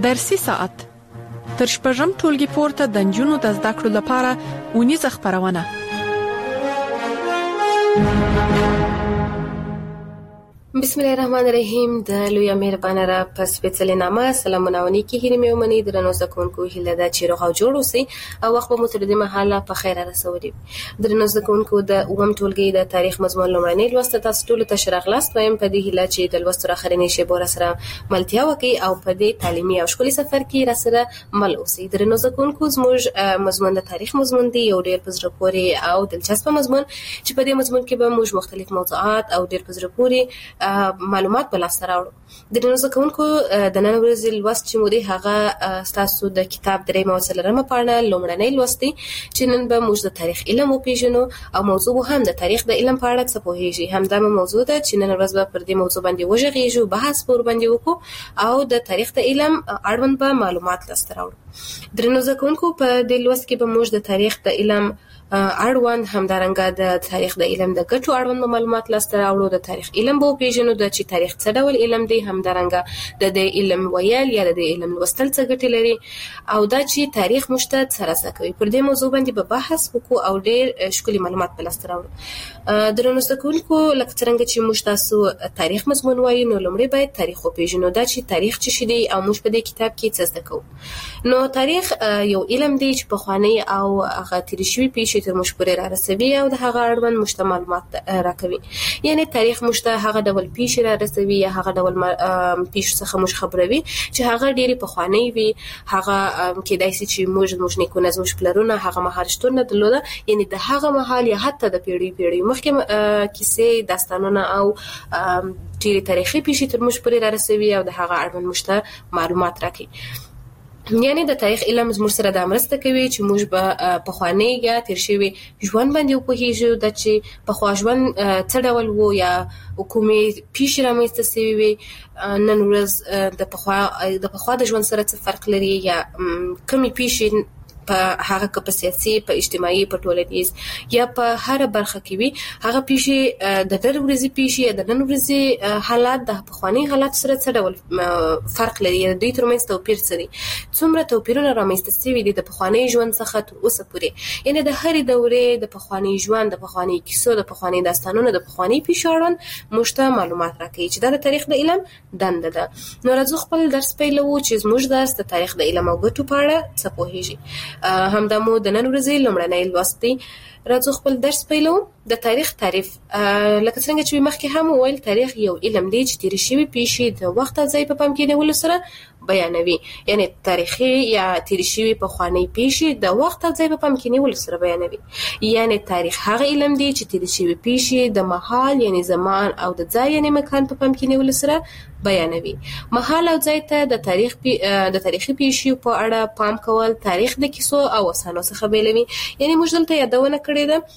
درسي ساعت تر شپږم ټولګي پورته د نجونو د زده کړو لپاره اونیزه خپرونه. بسم الله الرحمن الرحیم. د لوی مهربانه را پس سپیڅلې نامه سلامونه ونی کې هیله مې ومني درنو زکونکو هیله دا چې روغ او جوړ اوسئ او وخت به مو تر دې مهاله په خیر رسولي. درنو زکونکو د اوم ټولګي د تاریخ مضمون لومړنی لوست تاسو ټول ته شراغلاست وایم په دې هیله چې د لوست راخرنې شی بور سره ملتیا وکي او په دې تعلیمي او شخصي سفر کې را سره مل اوسئ. درنو زکونکو زموږ مضمون د تاریخ مضمون دی یو ډېر پزره پورې او دلچسپ مضمون چې په دې مضمون کې به موږ مختلف موضوعات او ډېر پزره پورې معلومات بل سره راوړو. د نن زکونکو د نن ورځې لوست چې مو دی هغه تاسو د کتاب درېمه او څلورمه پاڼه لومړنۍ لوست دی چې نن به موږ د تاریخ علم وپیژنو او موضوع هم د تاریخ د علم په اړه څه پوهیږي. همدا موضوع ده چې نن ورځ به پر دې موضوع باندې وژغېږو، بحث پر باندې وکړو او د تاریخ د علم اړوند به معلومات لاسته راوړو. درنو زکونکو په دې لوست کې به موږ د تاریخ د علم اړوند همدارنګه د تاریخ د علم د ګټو اړوند معلومات لاسته راوړو. د تاریخ علم به پیژنو د چې تاریخ څه ډول علم دی، همدارنګه د علم ویل یا د علم لوستل څه ګټې لري او دا چې تاریخ مشته سره کوي. پر دې موضوع باندې به بحث وکړو او ډېر ښکلي معلومات به لاسته راوړو. درنو زکونکو لکه څنګه چې موږ تاسو تاریخ مضمون وایو نو لومړی باید تاریخ وپیژنو. دا چې تاریخ څه شی دی او موږ په دې کتاب کې څه زده کوو. نو تاریخ یو علم دی چې په خواني او هغه تیر شوی پیښې تر موږ پورې را رسوي او د هغه اړوند مشته معلومات راکوي. یعنی تاریخ مشته هغه ډول پیښې را رسوي یا هغه ډول پیښو څخه موږ خبروي چې هغه ډېری پخوانی وي، هغه کېدای شي چې موږ نیکونه زموږ پلرونه هغه مهال شتون نه درلوده، یعنی د هغه مهال یا حتی د پیړۍ مخکې کیسې، داستانونه او ډېری تاریخي پیښې تر موږ پورې را رسوي او د هغه اړوند مشته معلومات راکوي. یعنی د تاریخ علم زموږ سره د مرسته کوي چې موږ به پخوانی یا تیر شوی ژوند باندې وپوهیږو د چې پخوا ژوند څه ډول وو یا کومې پیښې رامنځته شوې وي، نن ورځ د پخوا د ژوند سره څه فرق لري یا کومې پیښې په هغه کې په سیاسي، په اجتماعي، په ټولنیز یا په هر برخه کې وي. هغه پیښې د نن ورځې پیښې یا د نن ورځې حالات د پخوانی حالات سره څه ډول فرق لري، د دوی ترمنځ توپیر څه دی، څومره توپیرونه رامنځته شوي دي د پخوانی ژوند څخه تر اوسه پورې. یعنی د هرې دورې د پخوانی ژوند، د پخوانی کیسو، د پخوانی داستانونو، د پخوانی پیښو اړوند مشته معلومات راکوي چې دا د تاریخ د علم دنده ده. نو راځو خپل درس پیلوو چې زموږ درس د تاریخ د علم او ګټو په اړه څه پوهیږي. همدا مو د نن ورځې لومړنی لوست دی. راځو خپل درس پیلوو. د تاریخ تعریف لکه څنګه چې مخکې هم وویل، تاریخ یو علم دی چې تیر شوی پیښې د وخت او ځای په پام کې نیولو سره بیانوي. یعنی تاریخي یا تیر شوی پخوانی پیښې د وخت او ځای په پام کې نیولو سره بیانوي. یعنی تاریخ هغه علم دی چې تیر شوی پیښې د مهال یعنی زمان او د ځای یعنی مکان په پام کې نیولو سره بیانوي. مهال او ځای ته د تاریخي پیښو په اړه پام کول تاریخ د کیسو او افسانو څخه بیلوي. یعنی موږ دلته یادونه کړې ده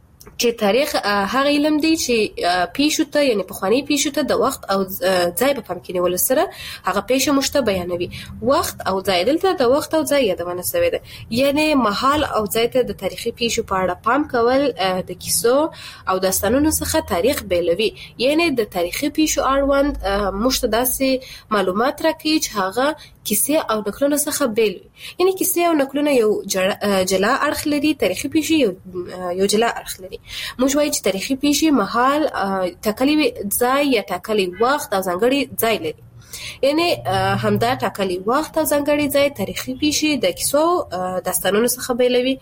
چې تاریخ هغه علم دی چې پیښو ته یعنی پخوانی پیښو ته د وخت او ځای په پام کې نیولو سره هغه پیښه مشته بیانوي. وخت او ځای، دلته د وخت او ځای یادونه شوې ده. یعنی مهال او ځای ته د تاریخي پیښو په اړه پام کول د کیسو او داستانونو څخه تاریخ بیلوي. یعنی د تاریخي پیښو اړوند مشته داسې معلومات راکوي چې هغه کیسې او نقلونو څخه بیل وي. یعنی کیسې او نقلونه یو جلا اړخ لري، تاریخي پیښې یو جلا اړخ لري. موږ وایو چې تاریخي پیښې مهال، ټاکلي ځای یا ټاکلي وخت او ځانګړي ځای لري. یعنی همدا ټاکلي وخت او ځانګړي ځای تاریخي پیښې د کیسو داستانونو څخه بیلوي.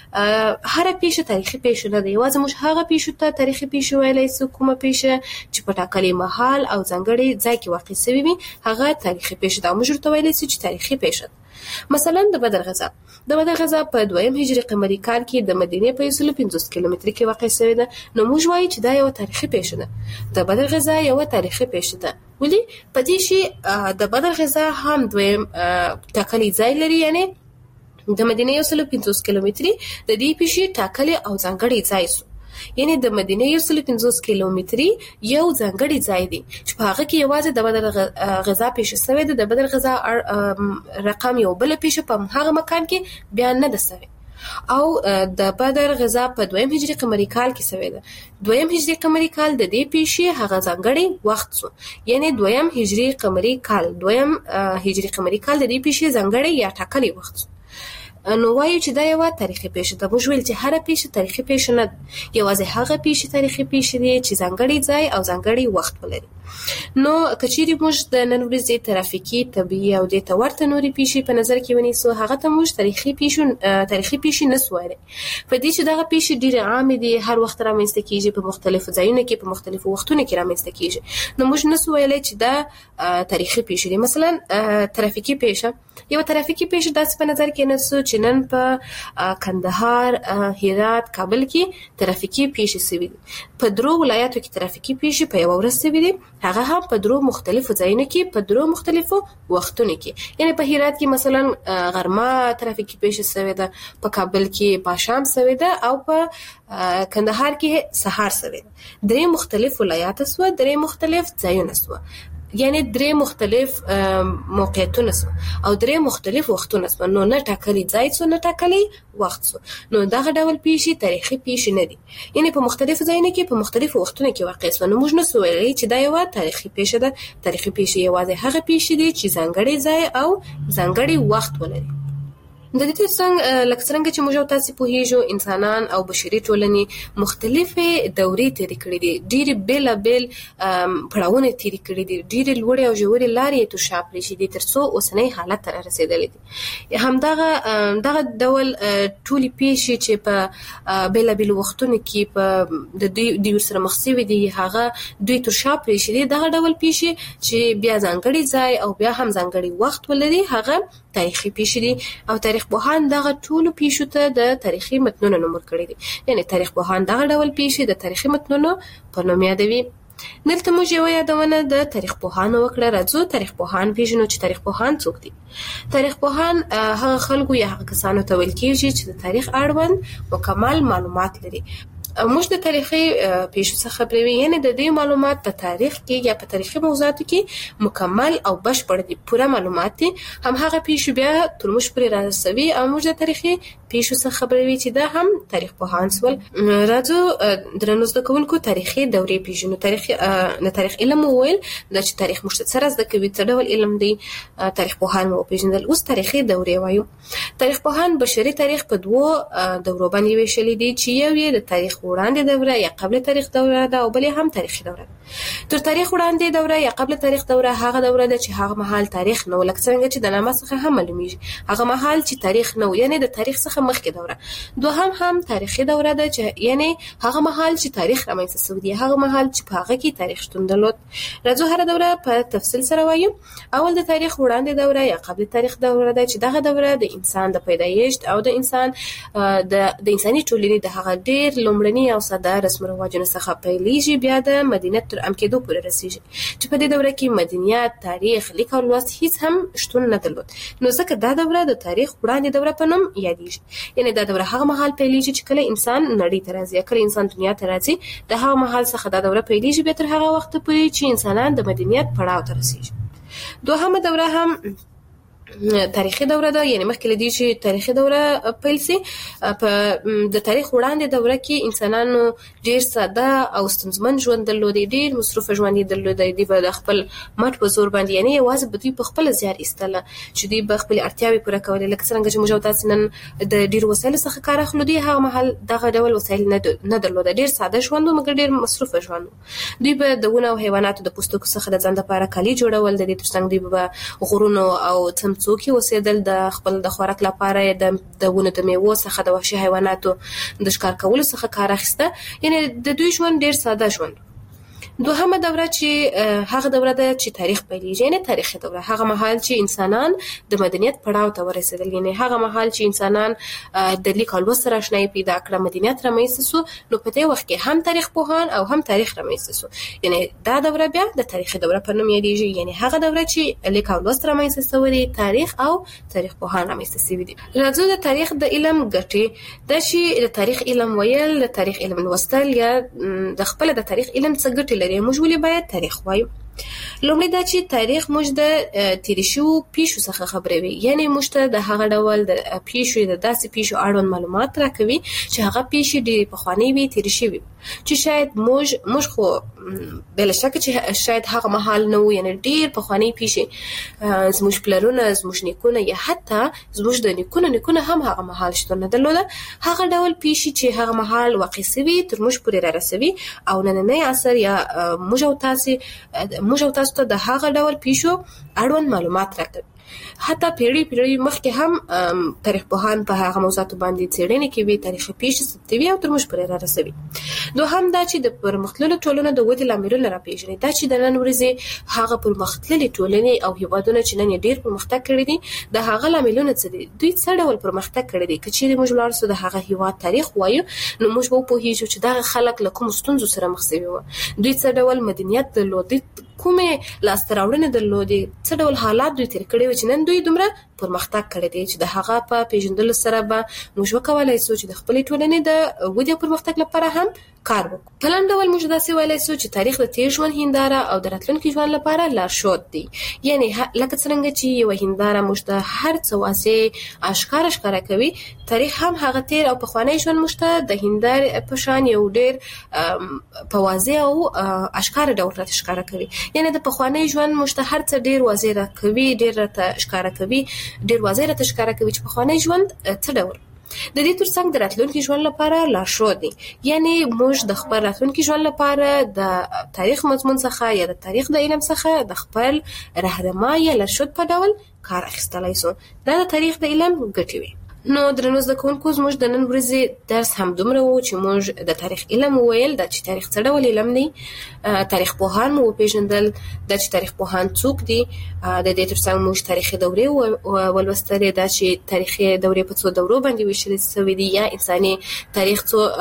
هر پیښه تاریخي پیښه نه ده، یوازې موږ هغه پیښو ته تاریخي پیښه ویلای شو کومه پیښه چې په ټاکلي مهال او ځانګړي ځای کې واقع شوې وي، هغه تاریخي پیښه ده. موږ ورته ویلای شو چې تاریخي پیښه. مثلا د بدر غزا په 2 هجري قمري کال کې د مدینې په 150 کیلومتر کې واقع شوې ده. نو موږ وایو چې دا یو تاریخي پیښه ده. د بدر غزا یو تاریخي پیښه ده. ولی په دې شی د بدر غزا هم دویم ټاکلي ځای لري. یعنی د مدینې 150 کیلومتري د دې پیښې ټاکلي او ځانګړي ځای سو. یعنی د مدینې 150 کیلومتري یو ځانګړي ځای دی چې په هغه کې یوازې د بدر غزا پیښه شوې ده. د بدر غزا رقم یو بل پیښه په هغه مکان کې بیان نه ده شوی. او د بدر غزا په 2 هجری قمری کال کې شوې ده. 2 هجری قمری کال د دې پیښې هغه ځانګړی وخت سو، یعنی 2 هجری قمری کال د دې پیښې ځانګړی یا ټاکلی وخت سو. نو وایو چې دا یو تاریخي پیښه ده. موږ ویل چې هر پیښه تاریخي پیښه نه ده، یوازې هغه پیښه تاریخي پیښه دي چې ځانګړی ځای او ځانګړی وخت ولري. نو کچېرې موږ د نن ورځې ترافیکي، طبيعي او د تورته نوري پیښې په نظر کې ونیسو، هغه ته موږ تاریخي پیښې نه سوایي. په دې چې دغه پیښې ډېرې عامې دي، هر وخت رامنځته کیږي، په مختلفو ځایونو کې په مختلفو وختونو کې رامنځته کیږي، نو موږ نه سوایي چې دا تاریخي پیښې دي. مثلا ترافیکي پیښه، یو ترافیکي پیښه داسې په نظر کې نسو چې نن په کندهار، هرات، کابل کې ترافیکي پیښې سوي دي. په 3 ولایتو کې ترافیکي پیښې په یو ورځ سوي دي، هغه هم په 3 مختلفو ځایونو کې په 3 مختلفو وختونو کې. یعنی په هرات کې مثلا غرمه ترافیکي پیښه سوي ده، په کابل کې پاشام سوي ده، او په کندهار کې سهار سوي ده. 3 مختلف ولایات سو، 3 مختلف ځایونه سو، یعنی 3 مختلف موقعیتونه سو او 3 مختلف وختونه سو. نو نه ټاکلي ځای سو، نه ټاکلي وخت سو. نو دغه ډول پیښې تاریخي پیښې نه دي، یعنی په مختلفو ځایونو کې په مختلفو وختونو کې واقع سو. نو موږ نه سو ویلای چې دا یو تاریخي پیښه ده. تاریخي پیښې یوازې هغه پیښې دي چې ځانګړی ځای او ځانګړی وخت ولري. د دې څنګه چې موږ تاسو په هیجو انسانان او بشري ټولنې مختلفه دورې تیرې کړې دي، ډېر بیلابل پړاوونه تیرې کړې دي، ډېر لوړې او ژورې لارې ته شاپلې شي دي ترڅو اوسنۍ حالت ته رسیدلې دي. همدغه ډول ټولې پیښې چې په بیلابل وختونو کې په د دوی سره مخ شوي دي، هغه دوی تر شاپلې شي دي. دغه ډول پیښې چې بیا ځانګړي ځای او بیا هم ځانګړي وخت ولري، هغه تاریخي پیښې دي. او تاریخ پوهان دغه ټولو پیښو ته د تاریخي متنونو نوم ورکړي دي، یعنی تاریخ پوهان دغه ډول پیښې د تاریخي متنونو په نوم یادوي. دلته موږ یو یادونه د تاریخ پوهانو وکړه. راځو تاریخ پوهان پیژنو چې تاریخ پوهان څوک دي. تاریخ پوهان هغه خلکو یا هغه کسانو ته ویل کېږي چې د تاریخ اړوند مکمل معلومات لري. موږ د تاریخي پیښو څخه خبرې، یعنی د دې معلومات په تاریخ کې یا په تاریخي موضوعاتو کې مکمل او بشپړ دي، پوره معلومات دي. هم هغه پیښو بیا تر موږ پورې رارسوي او موږ د تاریخي پیښو څخه خبرې چې دا هم تاریخ پوهان سول. راځو درنو زده کوونکو تاریخي دورې پیژنو. تاریخ علم وویل دا چې تاریخ موږ ته سره زده کوي، څه ډول علم دی. تاریخ پوهان مو پیژندل. اوس تاریخي دورې وایو. تاریخ پوهان بشري تاریخ په 2 دورو باندې ویشلې دي، چې یو یې د تاریخ وړاندې دوره یا قبل تاریخ دوره ده، او بل هم تاریخي دوره. تر تاریخ وړاندې دوره یا قبل تاریخ دوره هغه دوره ده چې هغه مهال تاریخ نو، لکه څنګه چې د نامه څخه هم معلومیږي، هغه مهال چې تاریخ نو، یعنی د تاریخ څخه مخکې دوره. دوهم هم تاریخي دوره ده چې یعنی هغه مهال چې تاریخ رامنځته شوی دی، هغه مهال چې په هغه کې تاریخ شتون درلود. راځو هر دوره په تفصیل سره وایو. اول د تاریخ وړاندې دوره یا قبل تاریخ دوره ده چې دغه دوره د انسان د پیدایښت او د انسان د انساني ټولنې د هغه ډېر لومړني او ساده رسم رواجونو څخه پیلېږي، بیا د مدنیت تر عام کېدو پورې رسیږي، چې په دې دوره کې مدنیت، تاریخ، لیک او لوست هیڅ هم شتون نه درلود. نو ځکه دا دوره د تاریخ وړاندې دوره په نوم یادېږي. یعنی دا دوره هغه مهال پیلېږي چې کله انسان نړۍ ته راځي، کله انسان دنیا ته راځي، د هغه مهال څخه دا دوره پیلېږي، بیا تر هغه وخت پورې چې انسانان د مدنیت پړاو ته رسیږي. دوهمه دوره هم تاریخي دوره ده، یعنی مخکې لدی چې تاریخي دوره پیل سي. په د تاریخ وړاندې دوره کې انسانانو ډیر ساده او ستونزمن ژوند درلود، ډیر مصروف ژوند درلود. دی په خپل مټ په زور باندې، یعنی یوازې به دوی په خپل زیار ایستله چې دوی به خپل اړتیاوې پوره کولې. لکه څنګه چې موږ تاسو نن د ډیر وسایل څخه کار اخلو، دی هغه مهال دغه ډول وسایل نه درلود، ډیر ساده ژوند مګر ډیر مصروف ژوند. دوی به د ونو او حیواناتو د پوستکو څخه د ځان لپاره کالي جوړول، د دې ترڅنګ دوی به غرونو او څوکي اوسېدل، د خپل د خوراک لپاره د ونو د میوو څخه د وحشي حیواناتو د ښکار کولو څخه کار اخیسته. یعنی د دوی ژوند ډیر ساده ژوند. دوهمه دوره چې هغه دوره ده چې تاریخ پیلېږي، یعنی تاریخي دوره، هغه مهال چې انسانان د مدنیت پړاو ته ورسېدل، یعنی هغه مهال چې انسانان د لیک او لوست سره آشنایي پیدا کړه، مدنیت رامنځته سو. نو په دې وخت کې هم تاریخ پوهان او هم تاریخ رامنځته سو. یعنی دا دوره بیا د تاریخي دوره په نوم یادېږي، یعنی هغه دوره چې لیک او لوست رامنځته سوی دی، تاریخ او تاریخ پوهان رامنځته سوي دي. راځو د تاریخ د علم ګټې. دا چې د تاریخ علم ویل، د تاریخ علم لوستل یا د خپل د تاریخ علم څه ګټې لري، موږ ولې باید تاریخ وایو؟ لومړی دا چې تاریخ موږ د تیر شوو پیښو څخه خبروي، یعنی موږ ته د هغه ډول د پیښو د داسې پیښو اړوند معلومات راکوي چې هغه پیښې ډېرې پخوانۍ وي، تیر شوي چې شاید موږ خو بلا شک چې شاید هغه مهال نه و، یعنی ډېر پخوانۍ پیښې زموږ پلرونه، زموږ نیکونه یا حتی زموږ د نیکونه هم هغه مهال شتون نه درلوده. هغه ډول پیښې چې هغه مهال واقع شوي تر موږ پورې را رسوي او نننی عصر یا موږ او تاسو ته د هغه ډول پیښو اړوند معلومات راکوي. حتی پیړۍ مخکې هم تاریخ پوهان په هغه موضوعاتو باندې څېړنې کوي، تاریخي پیښې ثبتوي او تر موږ پورې را رسوي. دوهم دا چې د پرمختللو ټولنو د ودې لاملونه راپېژني، دا چې د نن ورځې هغه پرمختللې ټولنې او هیوادونه چې نن ډېر پرمختګ کړی دي د هغه لاملونه څه دي، دوی څه ډول پرمختګ کړی دی. که چیرې موږ لاړ شو د هغه هیواد تاریخ وایو نو موږ به وپوهیږو چې دغه خلک له کومو ستونزو سره مخ شوي وو، دوی څه ډول مدنیت درلود، کومې لاسته راوړنې درلودې، څه ډول حالات دوی تیر کړي وو چې نن دوی دومره پرمختګ کړی دی چې د هغه په پیژندلو سره به موږ وکولای شو چې د خپلې ټولنې د ودې او پرمختګ لپاره هم کار وکړو. په لنډ ډول موږ داسې ویلی شو چې تاریخ د تیر ژوند هنداره او د راتلونکي ژوند لپاره لارښود دی. یعنی لکه څرنګه چې یوه هنداره موږ ته هر څه واضح اشکاره کوي، تاریخ هم هغه تیر او پخوانی ژوند موږ ته د هندارې په شان یو ډېر په واضح او اشکاره ډول راته ښکاره کوي. یعنی د پخوانی ژوند موږ ته هر څه ډېر واضح راکوي، ډېر راته ښکاره کوي، ډېر واضح راته ښکاره کوي چې پخوانی ژوند څه ډول. د دې ترڅنګ د راتلونکي ژوند لپاره لارښود دی. یعنی موږ د خپل راتلونکي ژوند لپاره د تاریخ مضمون څخه یا د تاریخ د علم څخه د خپل رهنما یا لارښود په ډول کار اخیستلای شو. دا د تاریخ د علم ګټې وي. نو درنو زده کوونکو، زموږ د نن ورځې درس هم دومره و چې موږ د تاریخ علم وویل، دا چې تاریخ څه ډول علم دی، تاریخ پوهان مو وپېژندل، دا چې تاریخ پوهان څوک دي، د دې ترڅنګ موږ تاریخي دورې ولوستلې، دا چې تاریخي دورې په څو دورو باندې ویشل شوي دي یا انساني تاریخ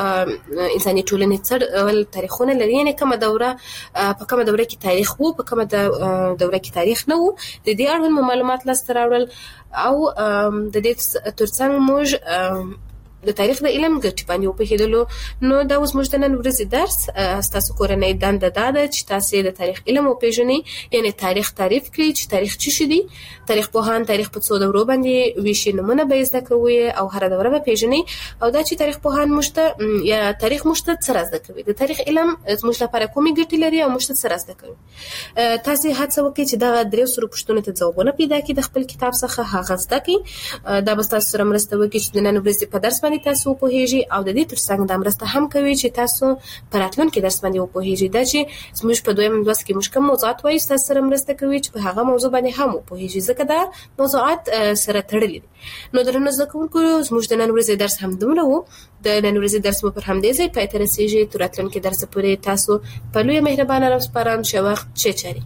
انساني ټولنې څه ډول تاریخونه لري، یعنې کومه دوره په کومه دوره کې تاریخ و، په کومه دوره کې تاریخ نه و. د دې اړوند معلومات لاسته راوړل او د دې ترڅنګ موږ د تاریخ د علم ګټې باندې وپوهېدلو. نو دا اوس موږ د نن ورځې درس ستاسو کورنۍ دنده دا ده چې تاسې د تاریخ علم وپېژنئ، یعنې تاریخ تعریف کړئ چې تاریخ څه شی دی. تاریخ پوهان تاریخ په څو دورو باندې ویشي، نومونه به یې زده کوئ او هره دوره به پېژنئ. او دا چې تاریخ پوهان موږ ته یا تاریخ موږ ته څه را زده کوي، د تاریخ علم موږ لپاره کومې ګټې لري او موږ ته څه را زده کوي. تاسې هڅه وکړئ چې دغه درې سرو پوښتنو ته ځوابونه پیدا کړئ د خپل کتاب څخه، هغه زده کړئ. دا به ستاسو سره مرسته وکړي چې د نن ورځې په درس باندې تاسو وپوهیږئ او د دې ترڅنګ دا مرسته هم کوي چې تاسو په راتلونکي درس باندې وپوهیږئ. دا چې زموږ په دویم لوست کې موږ کوم موضوعات وایو، ستاسو سره مرسته کوي چې په هغه موضوع باندې هم وپوهیږئ، ځکه دا موضوعات سره تړلي دي. نو درنو زده کوونکو، زموږ د نن ورځې درس هم دومره و. د نن ورځې درس مو پر همدې ځای پای ته رسیږي. تر راتلونکي درس پورې تاسو په لویه مهربانه راوسپارم چې وخت ښه چاري.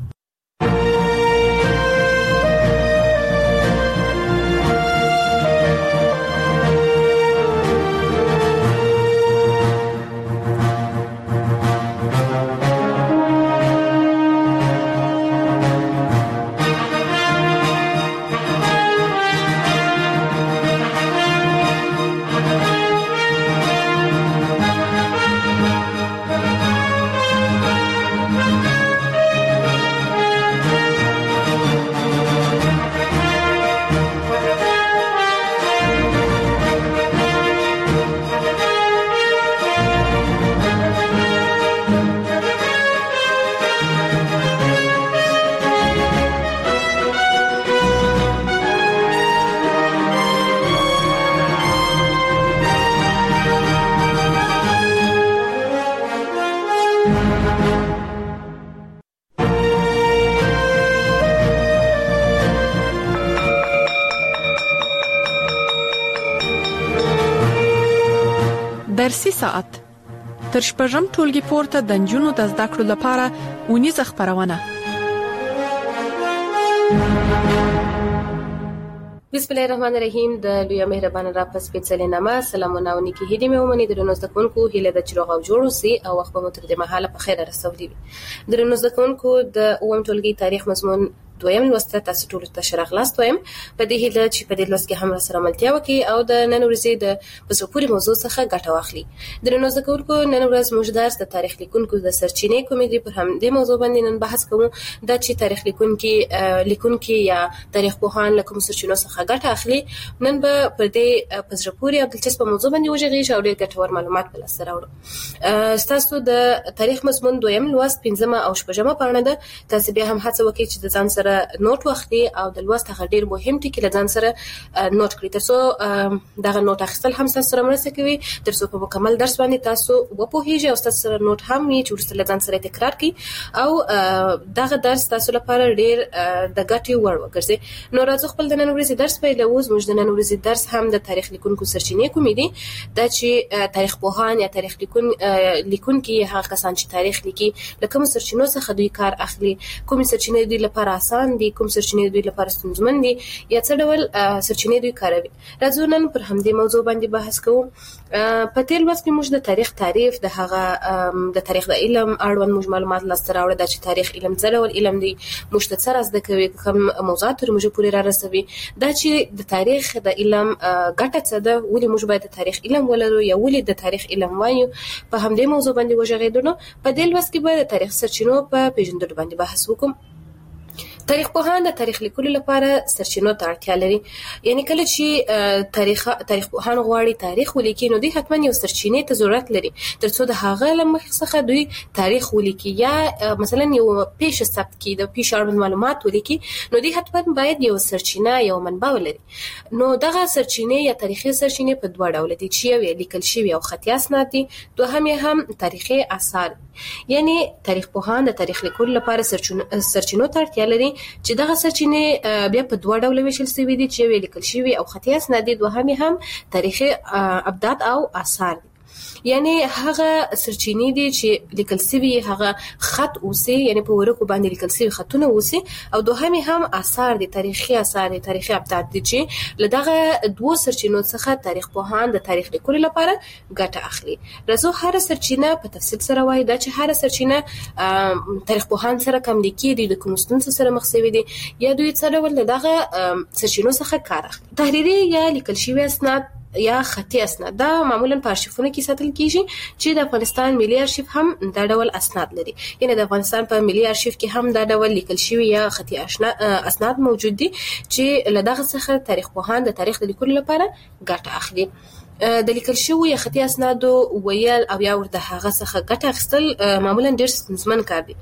درسي ساعت تر شپږم ټولګي پورته د نجونو د زده کړو لپاره اونیزه خبرونه. بسم الله الرحمن الرحیم. د لوی مهربان را پس سپیڅلې نامه سلامونه او نیکی هدیه مې ومني. درنو زده کوونکو، هیله ده چې روغ او جوړ اوسئ او وخت به مو تر دې مهاله په خیر رسولي وي. درنو زده کوونکو، د اووم ټولګي تاریخ مضمون دویم لوست تاسو ټول ته شراغلاست وایم په دې هیله چې په دې لوست کې هم سره ملتیا وکړي او د نن ورځې د پزپوري موضوع څخه ګټه واخلي. درنو زده کوونکو نن ورځ موږ درس د تاریخ لیکونکو د سرچینې کومې پر هم د موضوع باندې نن بحث کوو دا چې تاریخ لیکونکي یا تاریخ پوهان له کوم سرچینو څخه ګټه اخلي. نن به پر دې پزپوري او دلچسپ موضوع باندې وژغېږو او ډېر ګټور معلومات په لاس راوړو. تاسو د تاریخ مضمون دویم لوست 15 او 16 پاڼه ده. تاسو بیا هم هڅه وکړئ چې د ځان سره نوٹ واخلي او د لوست هغه ډېر مهم ټکي له ځان سره نوٹ کړئ ترڅو دغه نوٹ اخیستل هم تاسو سره مرسته کوي ترڅو په مکمل درس باندې تاسو وپوهیږئ او تاسو سره نوٹ هم وي چې ورسره له ځان سره تکرار کړئ او دغه درس تاسو لپاره ډېر د ګټې وړ وګرځي. نو راځو خپل د نن ورځې درس پیلوو. زموږ د نن ورځې درس هم د تاریخ لیکونکو سرچینې کومې دي. دا چې تاریخ پوهان یا تاریخ لیکونکي هغه کسان چې تاریخ لیکي له کوم سرچینو څخه دوی کار اخلي، کوم سرچینې دوی لپاره آسان دي، کوم سرچینې دوی لپاره ستونزمن دي یا څه ډول سرچینې دوی کاروي. راځو نن پر همدې موضوع باندې بحث کوو. په تیر وخت کې موږ د تاریخ تعریف د هغه د تاریخ د علم اړوند موږ معلومات لاسته راوړل. دا چې تاریخ علم څه ډول علم دی، موږ ته څه را زده کوي، کوم موضوعات تر موږ پورې را رسوي. دا چې د تاریخ د علم ګټه څه ده، ولې موږ باید د تاریخ علم ولرو یا ولې د تاریخ علم وایو، په همدې موضوع باندې وژغېدو. نو په دې لوست کې به د تاریخ سرچینو په پیژندلو باندې بحث وکړو. تاریخ پوهان د تاریخ لیکلو لپاره سرچینو ته اړتیا لري. یعنی کله چې تاریخ پوهان غواړي تاریخ ولیکي نو دوی حتما یو سرچینې ته ضرورت لري ترڅو د هغه له مخې څخه دوی تاریخ ولیکي یا مثلا یو پیښه ثبت کړي، د پیښې اړوند معلومات ولیکي، نو دوی حتما باید یو سرچینه یو منبع ولري. نو دغه سرچینې یا تاریخي سرچینې په دوه ډول دي چې یو لیکل شوی او خطي اسناد دي، دوهم یې هم تاریخي آثار. یعنی تاریخ پوهان د تاریخ لیکلو لپاره سرچینو ته اړتیا لري چې دغه سرچینې بیا په دوه ډول ویشل شوی دي چې یو لیکل شوی او خطي اسناد دي، دوهم هم تاریخي ابدات او آثار دي. یعنی هغه سرچینې دي چې لیکل شوی هغه خط اوسي، یعنی په ورقو باندې لیکل شوی خطونه اوسي، او دوهم هم آثار دي، تاریخي آثار دي، تاریخي ابدات دي چې لدغه دوه سرچینو څخه تاریخ پوهان د تاریخ لیکلو لپاره ګټه اخلي. راځو هر سرچینه په تفصیل سره وایي. دا چې هر سرچینه تاریخ پوهان سره کوم لیکي دي، د کوم ستونزو سره مخ شوي دي یا دوی څه ډول دغه سرچینو څخه کار اخلي. تحریري یا لیکل شوی اسناد یا خطي اسناد دا معمولا په ارشیفونو کې ساتل کیږي چې د افغانستان ملي ارشیف هم دا ډول اسناد لري. یعنی د افغانستان په ملي ارشیف کې هم دا ډول لیکل شوی یا خطي اسناد موجود دي چې له دغه څخه تاریخ پوهان د تاریخ د لیکلو لپاره ګټه اخلي. د لیکل شوی یا خطي اسنادو ویل او یا ورته هغه څخه ګټه اخیستل معمولا ډېر ستونزمن کار دی،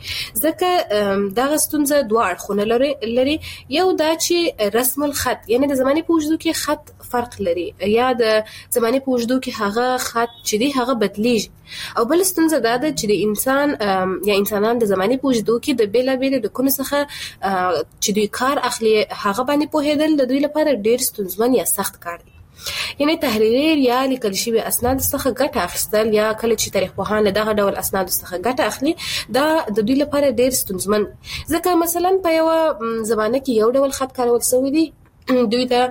ځکه دغه ستونزه دوه اړخونه لري. یو دا چې رسم الخط، یعنی د زمانې په اوږدو کې خط فرق لري یا د زمانې په اوږدو کې هغه خط چې دی هغه بدلیږي، او بل ستونزه دا ده چې د انسان یا انسانان د زمانې په اوږدو کې د بیلابیلو ډګرونو څخه چې دوی کار اخلي هغه باندې پوهېدل د دوی لپاره ډېر ستونزمن یا سخت کار دی. یعنی تحریري یا لیکل شوی اسناد څخه ګټه اخیستل یا کله چې تاریخ پوهان له دغه ډول اسناد څخه ګټه اخلي دا د دوی لپاره ډېر ستونزمن، ځکه مثلا په یو زمانه کې یو ډول خط کارول شوی دی، دوی د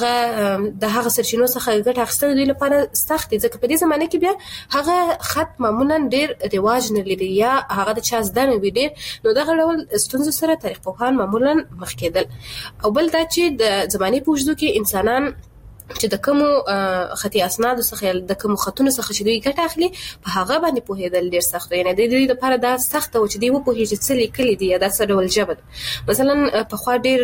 هغه سرچینو څخه ګټه اخیستل دوی لپاره سخت دي، ځکه په دې زمانه کې بیا هغه خط معمولا ډېر رواج نه لري یا هغه د چا زده نه وي ډېر، نو دغه ډول ستونزو سره تاریخ پوهان معمولا مخ کېدل. او بل دا چې د زمانې په اوږدو کې انسانان چې د کومو خطي اسنادو څخه د کومو خطونو څخه چې دوی ګټه اخلي په هغه باندې پوهېدل ډېر سخت دی. یعنی د دوی لپاره دا سخته و چې دوی وپوهېږي چې څه لیکلي دي یا دا څه ډول ژبه ده. مثلا پخوا ډېر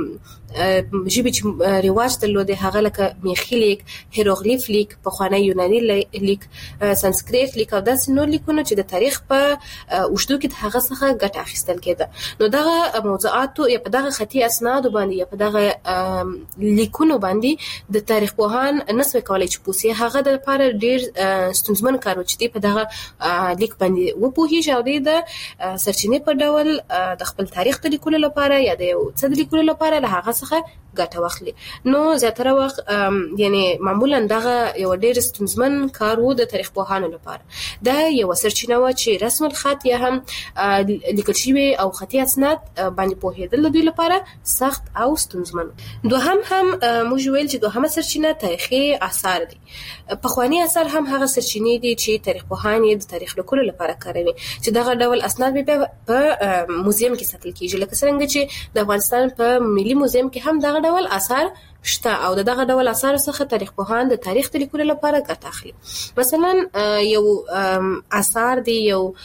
ژبې چې رواج درلودې هغه لکه میخي لیک، هیروغلیف لیک، پخوانی یوناني لیک، سانسکریت لیک او داسې نور لیکونه چې د تاریخ په اوږدو کې د هغه څخه ګټه اخیستل کېده. نو دغه موضوعاتو یا په دغه خطي اسنادو باندې یا په دغه لیکونو باندې د تاریخ پوهان نسوي کولای چې پوسي هغه د لپاره ډېر ستونزمن کار و چې دی په دغه لیک باندې وپوهېږي او دی د سرچینې په ډول د خپل تاریخ د لیکلو لپاره یا د یو څه د لیکلو لپاره له هغه څخه ګټه واخلي. نو زیاتره وخت یعنی معمولا دغه یو ډېر ستونزمن کار و د تاریخ پوهانو لپاره. دا یو سرچینه و چې رسم الخط یا هم لیکل شوی او خطي اسناد باندې پوهېدل د دوی لپاره سخت او ستونزمن. دوهم هم موږ ویل چې دوهمه سرچینه تاریخي آثار دي. پخوانی آثار هم هغه سرچینې دي چې تاریخ پوهان یې د تاریخ لیکلو لپاره کاروي، چې دغه ډول اسناد به په موزیم کې ساتل کیږي. لکه څنګه چې د افغانستان په ملي موزیم کې هم دغه ډول آثار شته او دغه ډول آثار څخه تاریخ پوهان د تاریخ د لیکلو لپاره ګټه اخلي. مثلا یو آثار دی،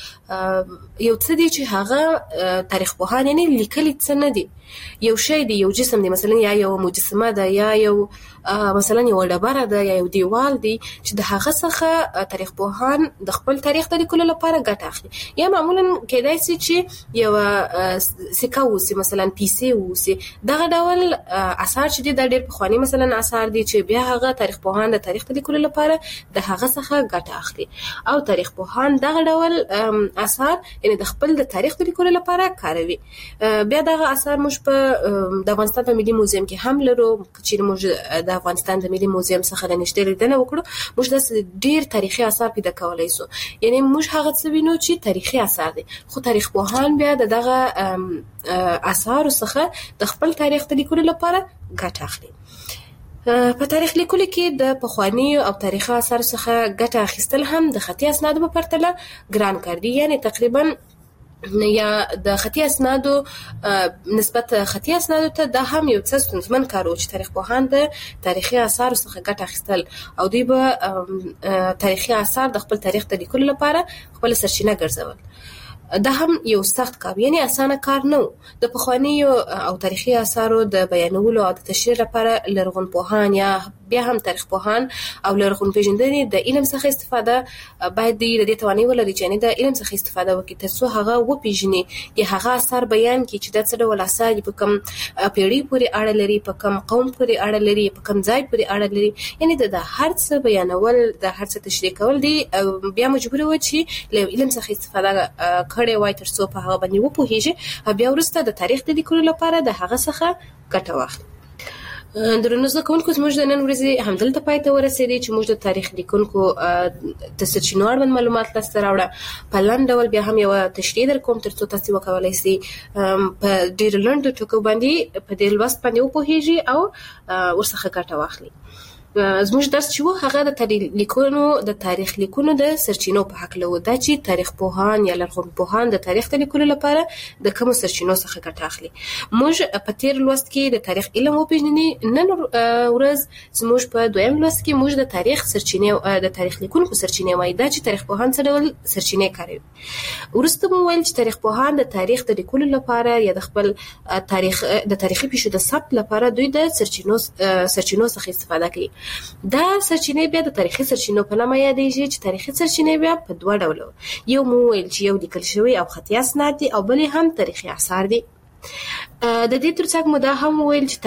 یو څه دی چې هغه تاریخ پوهان یعنی لیکلي څه نه دي، یو شی دی، یو جسم دی، مثلا یا یو مجسمه ده یا یو مثلا یو ډبره ده یا یو دیوال دی چې د هغه څخه تاریخ پوهان د خپل تاریخ د لیکلو لپاره ګټه اخلي. یا معمولا کېدای شي چې یو سکه وسی، مثلا پیسې وسی. دغه ډول آثار چې دي د ډېر پخوانی مثلا آثار دي چې بیا هغه تاریخ پوهان د تاریخ د لیکلو لپاره د هغه څخه ګټه اخلي او تاریخ پوهان دغه ډول آثار یعنی د خپل د تاریخ د لیکلو لپاره کاروي. بیا دغه آثار موږ په د افغانستان په ملي موزیم کې هم لرو. چې موږ د افغانستان د ملي موزیم څخه د نشته لیدنه وکړو، موږ د ډیر تاریخي آثار پیدا کولای شو. یعنی موږ هغه څه وینو چې تاریخي آثار دي، خو تاریخ پوهان بیا دغه آثار څخه د خپل تاریخ د لیکلو لپاره ګټه اخلي. په تاریخ لیکلو کې د پخوانی او تاریخي آثار څخه ګټه اخیستل هم د خطي اسنادو په پرتله ګران کار دي. یعنی تقریبا یا د خطي اسنادو نسبت خطي اسنادو ته دا هم یو څه ستونزمن کار و چې تاریخ پوهان د تاریخي آثار څخه ګټه اخیستل او دوی به تاریخي آثار د خپل تاریخ د لیکلو لپاره خپل سرچینه ګرځول. دا هم یو سخت کار، یعنی اسانه کار نه و. د پخوانی او تاریخي آثارو د بیانولو او د تشریح لپاره لرغونپوهان یا بیا هم تاریخ پوهان او لرغون پیژندنې د علم څخه استفاده باید د دې توانایي ولري چې د علم څخه استفاده وکړي ترڅو هغه وپیژني یا هغه آثار بیان کړي چې د څه ډول آثار په کوم پیړۍ پورې اړه لري، په کوم قوم پورې اړه لري، په کوم ځای پورې اړه لري. یعنی د هر څه بیانول، د هر څه تشریح کول دي بیا مجبور و چې له علم څخه استفاده کړي وای ترڅو په هغه باندې وپوهیږي، بیا وروسته د تاریخ د لیکلو لپاره د هغه څخه ګټه واخلي. درنو زده کوونکو، زموږ د نن ورځې همدلته پای ته ورسېدی چې موږ د تاریخ لیکونکو د سرچینو اړوند معلومات لاسته راوړه. په لنډ ډول بیا هم یوه تشریح در کوم ترڅو تاسو وکولای شئ په ډېر لنډو ټکو باندې په دې لوست باندې وپوهیږئ او ورڅخه ګټه واخلئ. زموږ درس چې و هغه د تاریخ لیکونو د سرچینو په هکله و، دا چې تاریخ پوهان یا لرغونپوهان د تاریخ د لیکلو لپاره د کومو سرچینو څخه ګټه اخلي. موږ په تیر لوست کې د تاریخ علم وپېژنې، نن ورځ زموږ په دویم لوست کې موږ د تاریخ سرچینې د تاریخ لیکونکو سرچینې وایي، دا چې تاریخ پوهان څه ډول سرچینې کاروي. وروسته مو ویل چې تاریخ پوهان د تاریخ د لیکلو لپاره یا د خپل تاریخ د تاریخي پیښو د ثبت لپاره دوی د سرچینو څخه استفاده کوي. دا سرچینې بیا د تاریخي سرچینو په نامه یادېږي چې تاریخي سرچینې بیا په دوه ډوله، یو مو ویل چې یو لیکل شوی او خطي اسناد دي او بل هم تاریخي آثار دي. د دې ترڅنګ مو دا هم ویل چې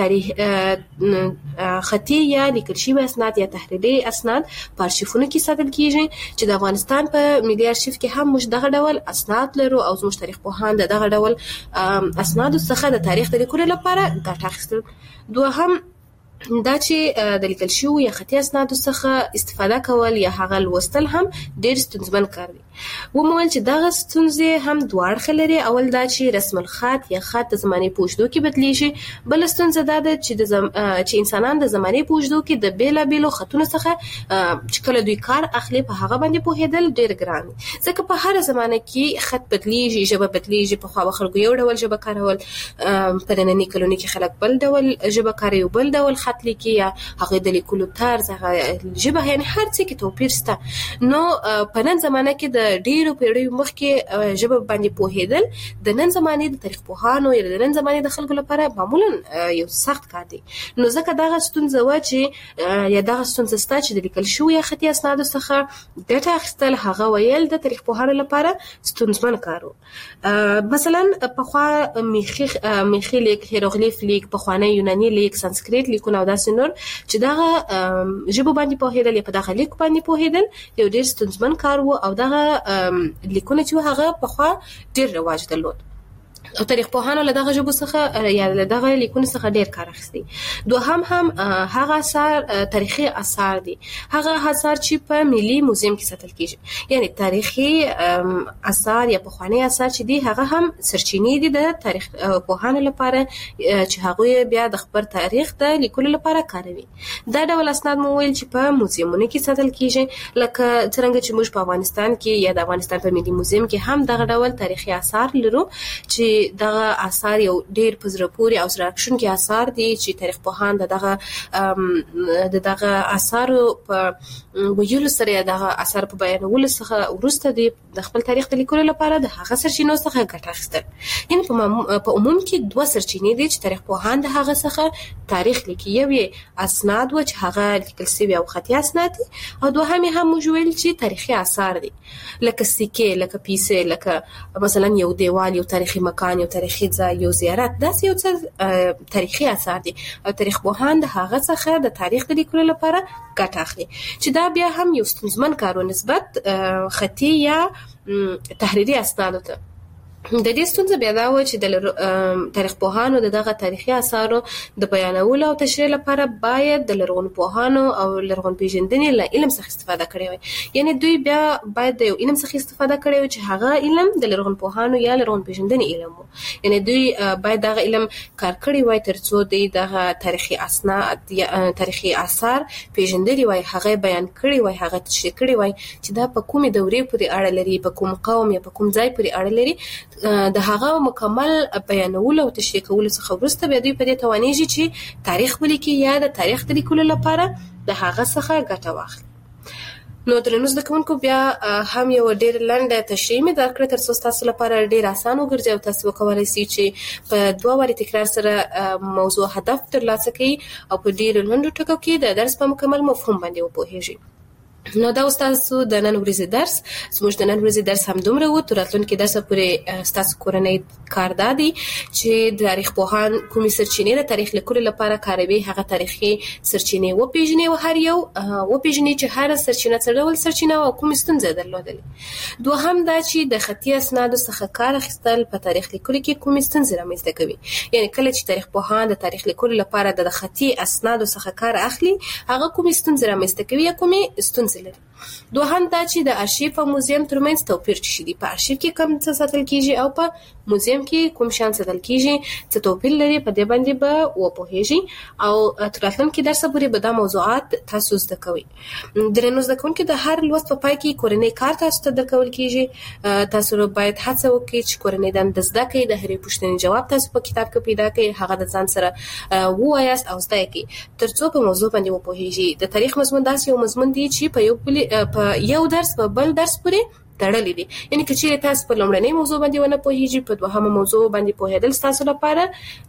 تاریخ خطي یا لیکل شوی اسناد یا تحریري اسناد په ارشیفونو کې ساتل کیږي، چې د افغانستان په ملي ارشیف کې هم موږ دغه ډول اسناد لرو او زموږ تاریخ پوهان دغه ډول اسنادو څخه د تاریخ د لیکلو لپاره ګټه اخیستل. دوهم دا چې د لیکل شوو یا خطي اسنادو څخه استفاده کول یا هغه لوستل هم ډېر ستونزمن کار دی. ومویل چې دغه ستونزې هم دوه اړخه لري. اول دا چې رسم الخط یا خط د زمانې په اوږدو کې بدلیږي، بل ستونزه دا ده چې انسانان د زمانې په اوږدو کې د بېلابېلو خطونو څخه چې کله دوی کار اخلي په هغه باندې پوهېدل ډېر ګران دي، ځکه په هره زمانه کې خط بدلیږي، ژبه بدلیږي. پخوا به خلکو یو ډول ژبه کارول، په ننني کلونو کې خلک بل ډول ژبه کاروي، بل ډول خط لیکي یا هغه د لیکلو طرز، هغه ژبه، یعنی هر څه کې توپیر شته. نو په نن زمانه کې د ډیرو پیړیو مخکې ژبه باندې پوهېدل د نن زمانې د تاریخ پوهانو یا د نن زمانې د خلکو لپاره معمولا یو سخت کار دی. نو ځکه دغه ستونزه وه چې یا دغه ستونزه شته چې د لیکل شوو یا خطي اسنادو څخه ګټه اخیستل هغه ویل د تاریخ پوهانو لپاره ستونزمن کار و. مثلا پخوا میخي لیک، هیروغلیف لیک، پخوانی یوناني لیک، سانسکریت لیکونه او داسې نور چې دغه ژبه باندې پوهېدل یا په دغه لیک باندې پوهېدل یو ډېر ستونزمن کار و او دغه لیکونه چې هغه پخوا ډېر رواج درلود. او تاریخ پوهانو له دغه ژبو څخه یا له دغه لیکونو څخه ډیر کار اخیستی. دوهم هم هغه آثار تاریخي آثار دي، هغه آثار چې په ملي موزیم کې ساتل کیږي. یعنی تاریخي آثار یا پخوانی آثار چې دي هغه هم سرچینې دي د تاریخ پوهانو لپاره چې هغه بیا د خبر تاریخ د لیکلو لپاره کاروي. دا ډول اسناد مو ویل چې په موزیمونو کې ساتل کیږي، لکه څنګه چې موږ په افغانستان کې یا د افغانستان په ملي موزیم کې هم دغه ډول تاریخي آثار لرو چې دغه آثار یو ډیر په زړه پورې او زړه راښکونکي آثار دي چې تاریخ پوهان دغه آثار په ویلو سره یا دغه آثار په بیانولو څخه وروسته د خپل تاریخ د لیکلو لپاره د هغه سرچینو څخه ګټه اخیستل. یعنی په عموم کې دوه سرچینې دي چې تاریخ پوهان د هغه څخه تاریخ لیکي. یو یې اسناد و چې هغه لیکل شوي او خطي اسناد دي، او دوهم یې هم موږ ویل چې تاریخي آثار دي، لکه سکې، لکه پیسې، لکه مثلا یو دیوال، یو تاریخي مکان، یو تاریخي ځای، یو زیارت. داسې یو څه تاریخي آثار دي او تاریخ پوهان د هغه څخه د تاریخ د لیکلو لپاره ګټه اخلي، چې دا بیا هم یو ستونزمن کار و نسبت خطي یا تحریري اسنادو ته. د دې ستونزه بیا دا و چې د تاریخ پوهانو دغه تاریخي آثارو د بیانولو او تشریح لپاره باید د لرغون پوهانو او لرغون پیژندنې له علم څخه استفاده کړې وي. یعنی دوی بیا باید د یو علم څخه استفاده کړې وي چې هغه علم د لرغون پوهانو یا لرغون پیژندنې علم وو. یعنی دوی باید دغه علم کار کړی وای ترڅو دغه تاریخي اسناد یا تاریخي آثار پیژندلي وای، هغه بیان کړی وای، هغه تشریح کړی وای چې دا په کومې دورې پورې اړه لري، په کوم قوم یا په کوم ځای پورې اړه لري. د هغه مکمل بیانولو او تشریح کولو څخه وروسته بیا دوی په دې توانیږي چې تاریخ ولیکي یا د تاریخ د لیکلو لپاره د هغه څخه ګټه واخلي. نو درنو زده کوونکو، بیا هم یو ډېر لنډه تشریح مې درکړه ترڅو ستاسو لپاره ډېر اسان وګرځي او تاسو وکولای شئ چې په 2 واري تکرار سره موضوع هدف ترلاسه کړئ او په ډېر لنډو ټکو کې د درس په مکمل مفهوم باندې وپوهیږئ. نو دا تاسو د نن ورځې درس، زموږ د نن ورځې درس هم دومره و. تر راتلونکي درس پورې ستاسو کورنۍ کار دا دی چې د تاریخ پوهان کومې سرچینې د تاریخ لیکلو لپاره کاروي، هغه تاریخي سرچینې وپیژني او هر یو وپیژني چې هر سرچینه څه ډول سرچینه او کومې ستونزې درلودلې. دوهم دا چې د خطي اسنادو څخه کار اخیستل په تاریخ لیکلو کې کومې ستونزې رامنځته کوي. یعنی کله چې تاریخ پوهان د تاریخ لیکلو لپاره د خطي اسنادو څخه کار اخلي، هغه کومې ستونزې رامنځته کوي یا کومې ستونزې لري. دوهم دا چې د ارشیف او موزیم ترمنځ توپیر شي دي. په ارشیف کې کوم څه ساتل کیږي او په موزیم کې کوم شان ساتل کیږي، څه توپیر لري، په دې باندې به وپوهیږي او تر راتلونکي درس پورې به دا موضوعات تاسو زده کوئ. درنو زده کوونکو، د هر لوست په پای کې کورنۍ کار تاسو ته درکول کیږي. تاسو باید هڅه وکړئ چې کورنۍ دنده زده کړئ، د هرې پوښتنې جواب تاسو په کتاب کې پیدا کړئ، هغه د ځان سره ووایاست او زده کړئ ترڅو په موضوع باندې وپوهیږئ. د تاریخ مضمون داسې یو مضمون دی چې په یو درس په بل درس پورې تړلې دي. یعنی که چیرې تاسو په لومړنۍ موضوع باندې ونه پوهیږئ، په دوهمه موضوع باندې پوهېدل ستاسو لپاره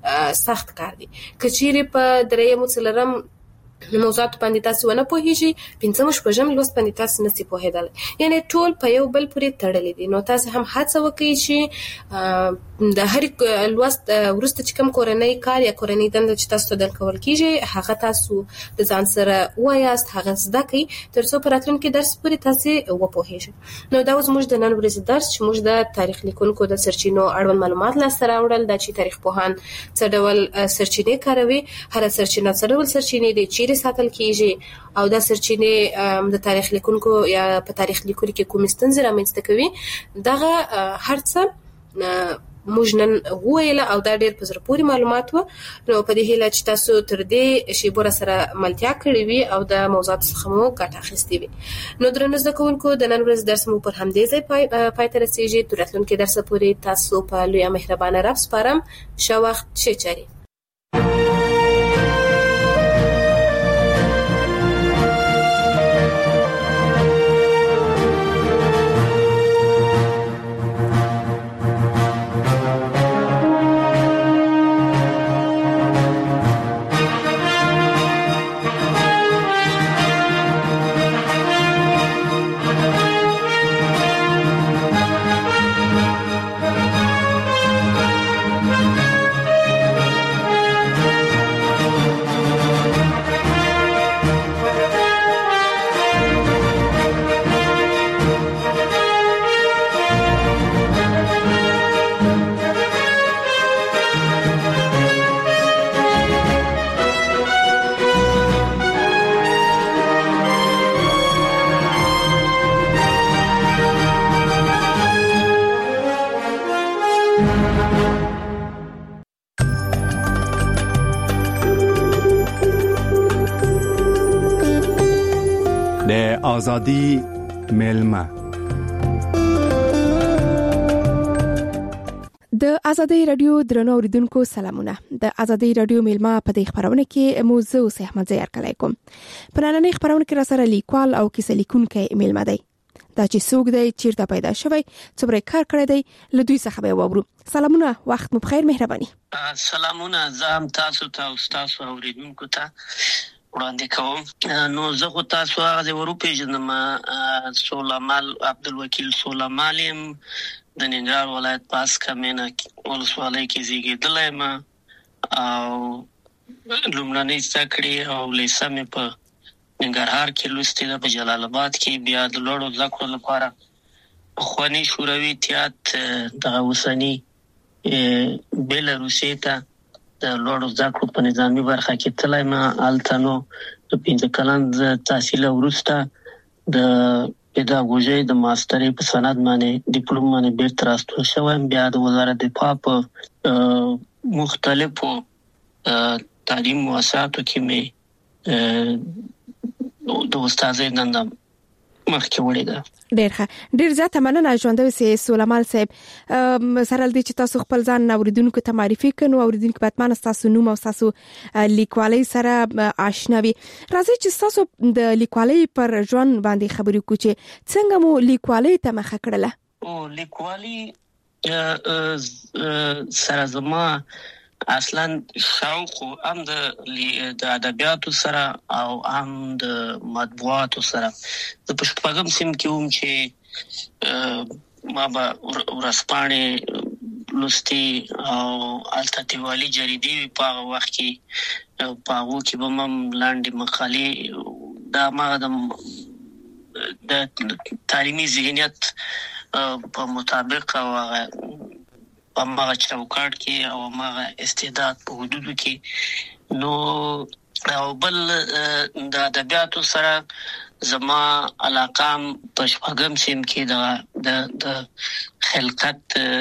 سخت کار دی. که چیرې په درېیم څلورم موضوعات باندې تاسو ونه پوهیږئ، پنځم شپږم لوست باندې تاسو نشئ پوهېدلی. یعنی ټول په یو بل پورې تړلې دي. نو تاسو هم هڅه وکړئ چې د هر لوست وروسته چې کوم کورنۍ کار یا کورنۍ دنده چې تاسو ته درکول کیږي، هغه تاسو د ځان سره وایاست، هغه زده کړئ ترڅو په راتلونکي درس پورې تاسو وپوهیږئ. نو دا زموږ د نن ورځې درس چې موږ د تاریخ لیکونکو د سرچینو اړوند معلومات لاسته راوړل، دا چې تاریخ پوهان څه ډول سرچینې کاروي، هر سرچینه څه ډول سرچینې دي، چیرې ساتل کیږي او دا سرچینې د تاریخ لیکونکو یا په تاریخ لیکلو کې کومې ستونزې رامنځته کوي. دغه هر څه موږ نن وویل او دا ډېر په زړه پورې معلومات و. نو په دې هیله چې تاسو تر دې شیبو سره ملتیا کړې وي او د موضوعاتو څخه مو ګټه اخیستې وي. نو درنو زده کوونکو، د نن ورځې درس مو پر همدې ځای پای ته رسیږي. تر راتلونکي درس پورې تاسو په لویه مهربانه رب سپارم. ښه وخت، ښې چارې. آزادی میلمه. د ازادي رادیو درنو اوریدونکو سلامونه. د ازادي رادیو میلمه په دې خبرونه کې موضوع سه احمد زیار کلیکم. په نننۍ خبرونه کې را سره لیکوال او کیسه لیکونکی میلمه دی. دا چې څوک دی، چیرته پیدا شوی، څومره کار کړی دی، له دوی څخه به وورو. سلامونه، وخت مو بخیر، مهرباني. سلامونه، زم تاسو ته او تاسو اوریدونکو ته وړاندې کوم. نو زه خو تاسو هغه ورو پیژنم. سولمال عبدالوکیل سولمالیم د ننګرهار ولایت پاس کمنه ولسوالۍ کې زیږیدلی یم او لومړنۍ زده کړې او لیسه مې په ننګرهار کې لوستې ده، په جلال آباد کې. بیا د لوړو زده کړو لپاره پخواني شوروي اتحاد دغه اوسني بیلاروسیې ته د لوړو زده کړو په نظامي برخه کې تللی یم. هلته نو د 15 کلن تحصیل وروسته د پیداګوژي د ماسترۍ په سند باندې ډیپلوم باندې بیرته راستون شوم. بیا د وزارت دفاع په مختلفو تعلیم مؤسساتو کې مې د استادۍ دنده مخکې وړې ده. ډیر زیاته مننه ژوندوي سي سولمال صاحب. سره دې چې تاسو خپل ځان اوریدونکو ته معرفي کړئ، اوریدونکو په تمه تاسو نوم او تاسو لیکوالۍ سره آشنا وي. راځي چې تاسو د لیکوالۍ پر ژوند باندې خبرې وکړو چې څنګه مو لیکوالۍ ته مخه کړله. لیکوالۍ سره زما اصلا شوق هم د ادبیاتو سره او هم د مطبوعاتو سره. د پښتوګم سیم کې هم چې ما به ورسپانې لوستي او التاتیوالي جریدې په وخت کې په هغه کې به مم لاندې مقالې دا ما د تعلیمي ذهنیت په مطابق او په ماغه چوکاټ کې او ماغه استعداد په حدودو کې. نو او بل د ادبیاتو سره زما علاقه په شپږم سیم کې د خلقت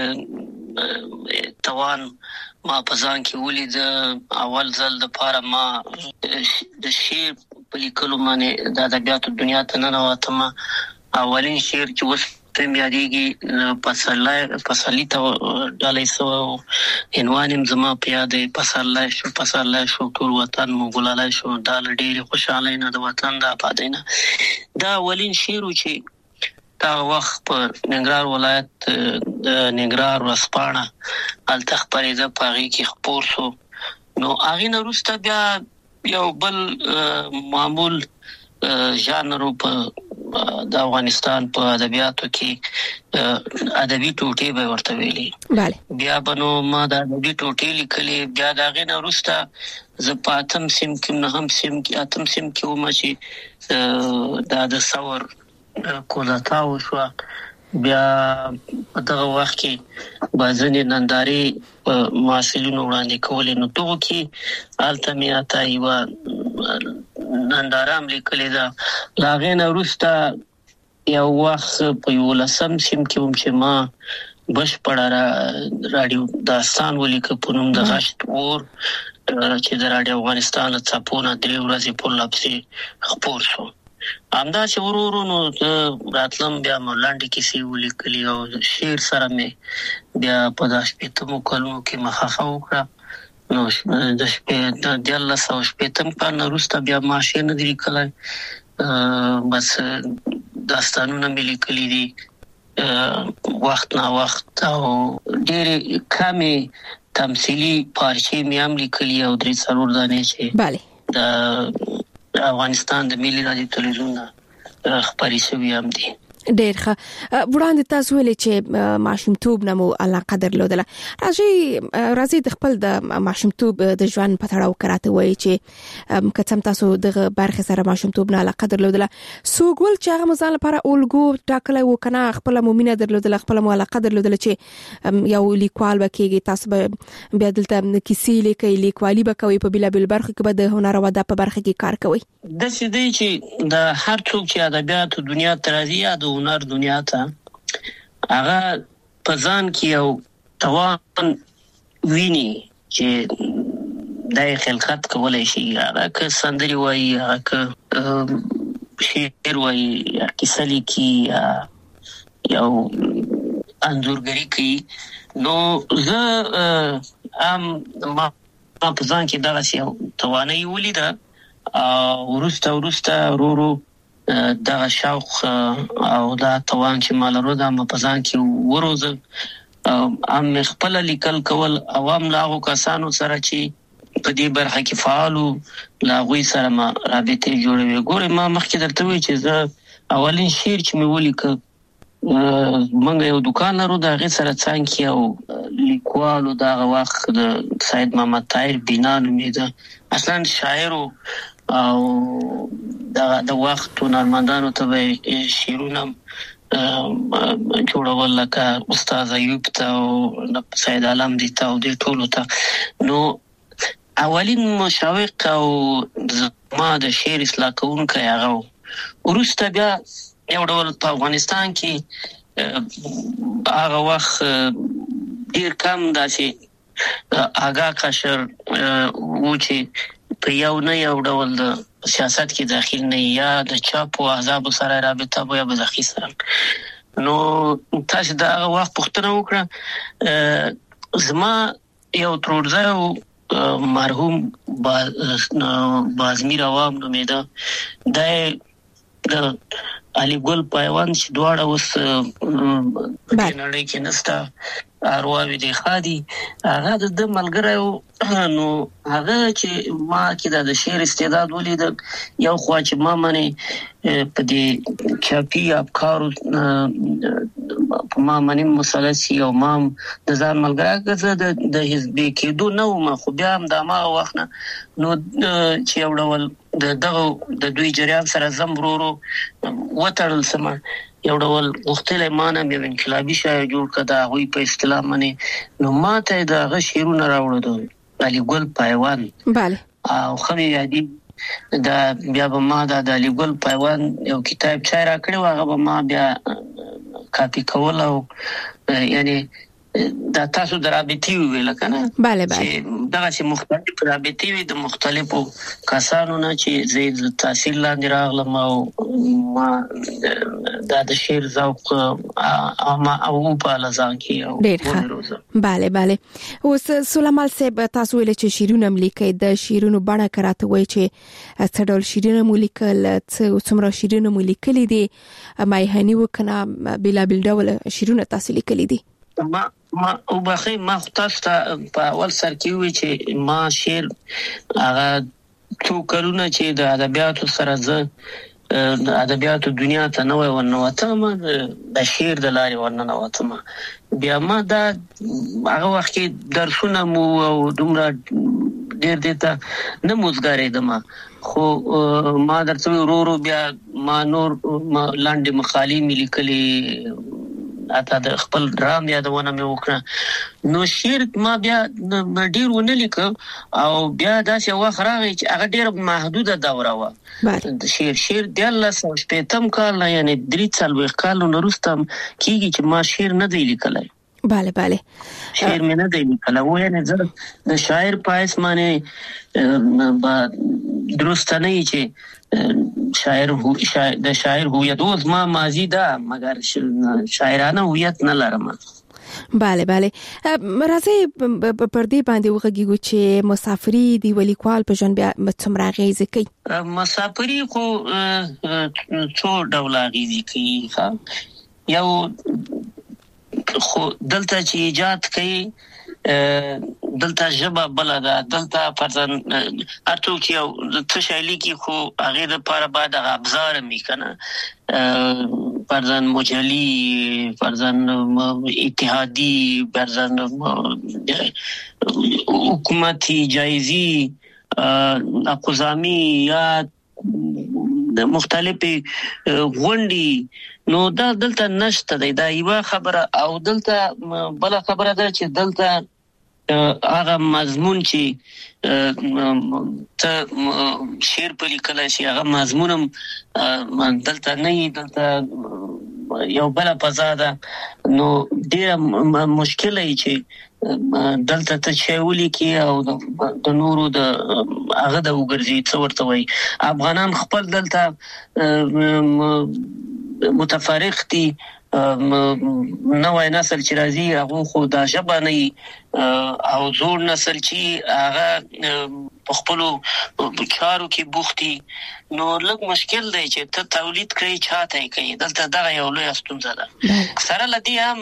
توان ما په ځان کې ولید. اول ځل د پاره ما د شعر په لیکلو باندې د ادبیاتو دنیا ته ننوتم. اولین شعر چې وس په یادېږي پسرلی ته ډالۍ سو عنوان زما په یاد پسرلی شو ټول وطن مو ګلالای شو، دا ډېر خوشاله نه د وطن د آبادۍ نه. دا اولین شعر چې دا وخت په ننګرهار ولایت د ننګرهار ورځپاڼه هلته خپرېده، په هغې کې خپور شو. نو هغې نه وروسته بیا یو بل معمول ژانر په د افغانستان په ادبیاتو کې ادبي ټوټې به ورته ویلي. بیا بنو ما د ادبي ټوټې لیکلې. بیا د هغې نه وروسته زه په اتم سیم کې وم چې دا د ثور کودتا وشوه. بیا په دغه وخت کې ځینې نندارې محصلینو وړاندې کولې. نو دغو کې هلته مې اته یوه ننداره هم لیکلې ده. له هغې نه وروسته یو وخت په 11 سیم کې وم چې ما بشپړه راډیو داستان ولیکه په نوم د غشت اور، چې د راډیو افغانستان له څپو نه 3 ورځې پورې لپسې خپور شو. همداسې ورو نو راتلم، بیا مو لنډې کیسې ولیکلې او شعر سره مې بیا په 18 کلونو کې مخه وکړه. نو د 1980 کال وروسته بیا ما شعر نه دی لیکلی، بس داستانونه مې لیکلي دي وخت نا وخت، او ډېرې کمې تمثیلي پارچې مې هم لیکلي او 3-4 دانې چې د افغانستان د ملي رادیو تلویزیون خبري شوی هم دي. ډېر ښه. وړاندې تاسو ویلې چې ماشومتوب نه مو علاقه درلودله. راځي د خپل د ماشومتوب د ژوند په تړاو کراته وایي چې کڅم تاسو د برخه سره ماشومتوب نه علاقه درلودله. سوګول چې هغه مزال لپاره اولګو ټاکلای و کنه، خپل مومینه درلودله، خپل مو علاقه درلودله چې یو لیکوال وکیږي، تاسو به بیا دلته کیسې لیکي، لیکوالي به کوي، په بلابل برخه کې به د هنر او ادب په برخه کې کار کوي. د څه دی چې د هر څوک چې ادبیات دنیا ته راځي یا د هنر دنیا ته، هغه په ځان کې یو توان ویني چې دای خلقت کولای شي. هغه که سندري وایي، هغه که شعر وایي یا کیسه لیکي یا یو انځورګري کوي. نو زه ما په ځان کې دغسې یو توانایي ولیده او وروسته ورو دغه شوق او دا توان چې ما لرو دا ما په ځان کې وروزه. مې خپله لیکل کول او هم له هغو کسانو سره چې په دې برخه کې فعالو له هغوی سره ما رابطې جوړوي. ګورې ما مخکې درته وویل چې زه اولین شعر چې مې ولیکه موږ یو دوکان لرو د هغې سره څنګ کې یو لیکوالو د هغه وخت د سید محمد طاهر بینا نومېده، اصلا شاعر او د وخت هنرمندانو ته به شعرونه جوړول لکه استاد ایوب ته او سید عالم دي ته او دې ټولو ته. نو اولین مشوق او زما د شعر اصلاح کوونکی هغه وروسته بیا یو ډول په افغانستان کې هغه وخت ډېر کم داسې آګاه قشر و چې په یو نه یو ډول د سیاست کې داخل نه یا د چاپو احزابو سره رابطه یا به د اخیستل. نو تاسو د هغه وخت پوښتنه وکړه. زما یو ترورزی مرحوم بازمیر عوام نومېده، دا د علي ګل پیوند چې دواړه اوس په نړۍ کې نسته، ارواوې دې خادي، هغه د ملګری. نو هغه چې ما کې د شعر استعداد ولید، یو خوا چې ما منې په دې چاپي افکارو په ما منې مسلسي او ما د ځان ملګری که د حزبي کېدو نه وم، خو بیا هم د هماغه وخت نه نو چې یو ډول د دوی جریان سره زم ورو وتړل سمه یو ډول غوښتلی ما نه یو انقلابي شاعر جوړ کړه د هغوی په اصطلاح منې. نو ما ته یې د هغه شعرونه راوړه د علي ګل پیوند او ښه مې یادي. دا بیا به ما د علي ګل پیوند یو کتاب چای راکړی و، هغه به ما بیا کاپي کول او یعنی دا تاسو د رابطې ویل کنه چې دغه چې مختلف رابطې وي د مختلفو کسانو نه چې زه تحصیل لاندې راغلم او ما د شعر ذوق او په لزان کې بله. اوس سلیمان صاحب تاسو ویل چې شعرونه ملیکي، د شعرونو بڼه کراته وای چې څه ډول شعرونه ملیکل، څومره شعرونه ملیکلي دي، مایهنی وکنه بلا بل ډول شعرونه تاسو لیکلي دي؟ ما او بخې ما تاسو ته په اول سر کې وی چې ما شعر هغه څو کلونه چې د ادبیاتو سره زه د ادبیاتو دنیا ته نوې ورنوتم، د شعر د لارې ورننوتم. بیا ما دا هغه وخت کې درسونه مو او دومره ډېر دې ته نه موزګارېدم، خو ما درته ورو بیا ما نور لاندې مقالې مې لیکلې، اته د خپل ډرام یادونه مې وکړه. نو شعر ما بیا ډیر ونه لیکم او بیا داسې وخت راغی چې هغه ډیر محدوده دوره و. شعر د 1980 کال یعنی 3 کال وروسته کیږي چې ما شعر نه دی لیکلای. بله شعر مې نه دی لیکلای، و یعنی زه د شاعر پایس باندې درست نه چې د شاعر هویت اوس ما ماضی ده مگر شاعرانه هویت نه لرم. بله راځي پر دې باندې وغږیږو چې مسافري دی ولیکوال په ژوند بیا څومره اغیزه کوي؟ مسافري خو څو ډول اغیزه کوي. یو خو دلته چې ایجاد کوي، دلته ژبه بل ده، دلته پرځن ارتو چې یو تشایلی کې خو هغه د لپاره بعد ابزار می کنه پرځن مجلی، پرځن اتحادی، پرځن حکومتي جایزي اقوزامی یا مختلفي غونډي. نو دا دلته نشته دی، دا یو خبره. او دلته بل خبره ده چې دلته هغه مضمون چې ته شعر په لیکلای شي هغه مضمونم دلته نه دلته یو بل فضا ده نو ډیر مشکل دی چې دلته ته چېولې کې او د نورو د هغه د وګرځي څو ورته وي افغانان خپل دلته متفرق دي نوې نسل چې راځي هغه خو د ژبه نه او زوړ نسل چې هغه په خپل کارو کې بوختي نو لږ مشکل دی چې ته تولید کوي چاته کوي دلته دغه یو لوی ستونزه ده سره لدی هم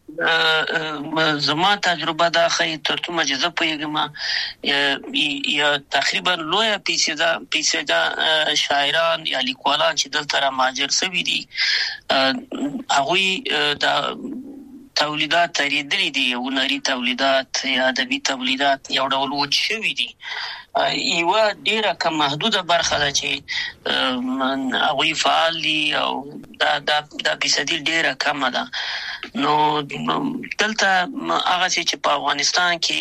زما تجربه دا خې ترڅو مجزه پېګم یا تقریبا لوی پیسې شاعران یا لیکوالان چې دلته را مهاجر شوي دي هغه د تولیدات تریدري دي هنري تولیدات یا ادبي تولیدات یو ډول وچ شوي دي یو ډیره کم محدوده برخه ده چې هغه فعال دي او دا فیصدي ډیره کم ده نو دلته هغه چې په افغانستان کې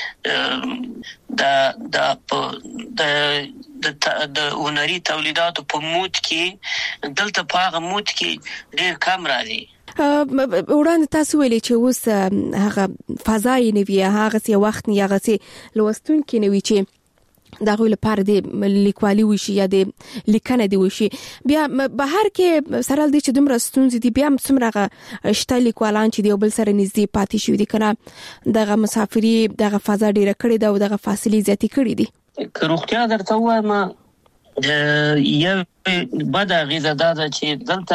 د هنري تولیداتو په موت کې دلته په هغه موت کې ډیر کم راځي وړاندې تاسو ویلي چې اوس هغه فضای نوی هغه څه وخت نه هغه څه لوستونکو نوی چې دغه لپاره د لیکوالي وشي یا د لیکنه دی وشي بیا بهر کې سره د چې دومره ستونزې دي بیا څومره شته لیکوالان چې د بل سره نږدې پاتې شوي دي کنه دغه مسافري دغه فضا ډیره کړې ده او دغه فاصلې زیاتې کړې دي که روغتیا درته وایم یو بد غیزه ده چې دلته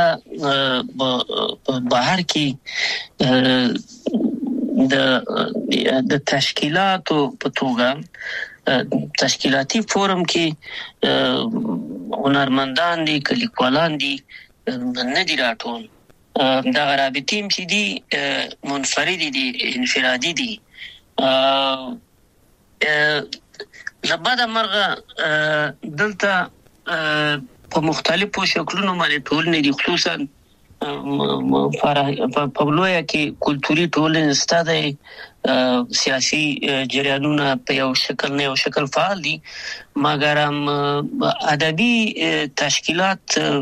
بهر کې د تشکیلاتو په توګه تشکیلاتی فورم کې هنرمندان دي لیکوالان دي نه دي راټول دا رابطې چې دي منفرد دي انفرادي دي لبدا مرغه دلته په مختلفو شکلونو باندې ټولنې دي خصوصا په لویه کې کلتوري ټولنې ستاده سیاسي جریانونه په یو شکل نه یو شکل فعال دي مګر ادبي تشکیلات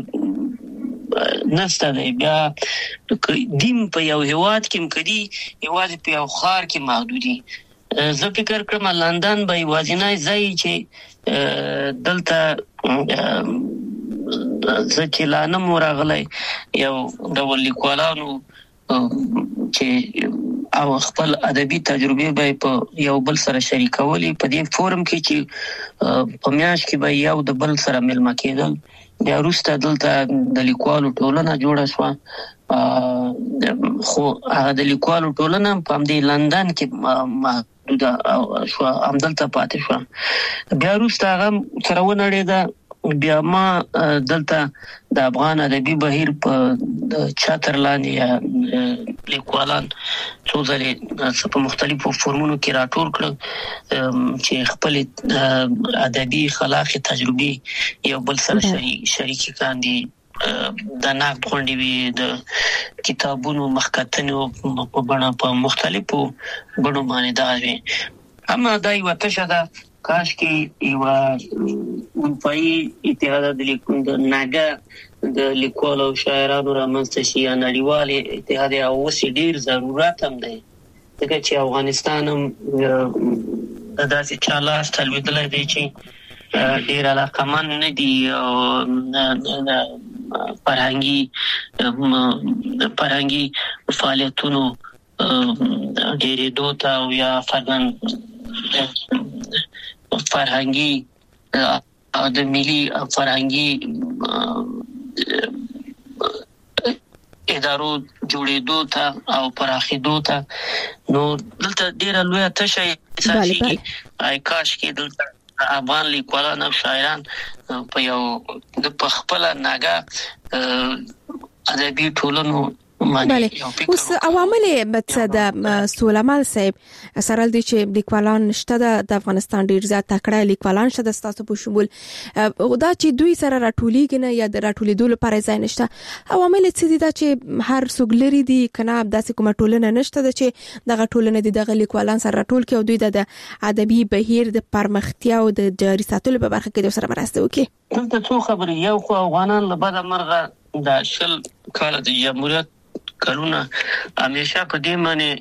نسته دی بیا دیم په یو هواد کې مکدي هواد په یو خار کې محدودي زه فکر کوم لندن به وازینای ځای چې دلته ځکه لانه مورغلې یو ډول لیکوالانو چې او خپل ادبي تجربه به په یو بل سره شریکولې په دې فورم کې چې په میاش کې به یو د بل سره ملما کېدل بیا وروسته دلته د لیکوالو ټولنه جوړه شو خو هغه د لیکوالو ټولنه په دې لندن کې محدوده شو همدلته پاتې شو بیا وروسته هغه سره ونړېده بیا ما دلته د افغان ادبي بهیر په چاترلاندې لیکوالان څو ځلې په مختلفو فورمونو کې راټول کړل چې خپل ادبي خلاقي تجربه یو بل سره شریک کاندي د نقد غونډې وی د کتابونو مخکتنو په بڼه په مختلفو بڼو باندې دا وي اما دا یو تشه کاش کې یو منفعي اتحاد د ناګه د لیکوالو او شاعرانو رامنځته شي یا نړیوال اتحاد او وسې ډیر ضرورت هم دی ځکه چې افغانستان هم داسې چالاس تلویدلای دی چې ډیر علاقمن نه دي او فرهنګي فعالیتونو ډېرې دوته او یا فرهنګي د ملي فرهنګي ادارو جوړېدو ته او پراخېدو ته نو دلته ډېر لوی تشه اساسي کاش کې دلته افغان لیکوالان او شاعران په یو د خپل ناګه ادبي ټولنو بله اوس عوامل مت د سولمال صاحب سره د چې لیکوالان شته د افغانستان ډیر زیات تکړه لیکوالان شته د تاسو په شمول دا چې دوی سره راټولېږي نه یا د راټولېدو لپاره ځای نشته عوامل څه دي چې هر څوک لري دي کنه داسې کومه ټولنه نشته چې دغه ټولنه د لیکوالان سره راټول کې او دوی د ادبي بهیر د پرمختیا او د جاري ساتلو په برخه کې سره مرسته وکړي. دلته څو خبرې یو خو افغانان له بده مرغه د شل کال د جمهوریت کلونه همیشه په دې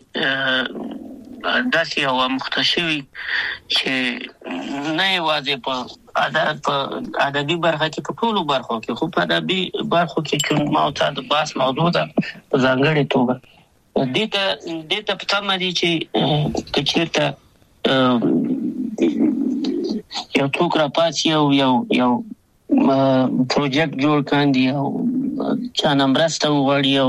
معنی داسې یو مختشوي چې نه یوازې په ادبي برخه کې په ټولو برخو کې خو په ادبي برخو کې کوم موضوع د باس موضوع ده په ځانګړې توګه دې ته پته مې چې کچېرته یو څوک را پاتې یو پروجیکټ جوړ کاندي او چا نمبرسته وړي او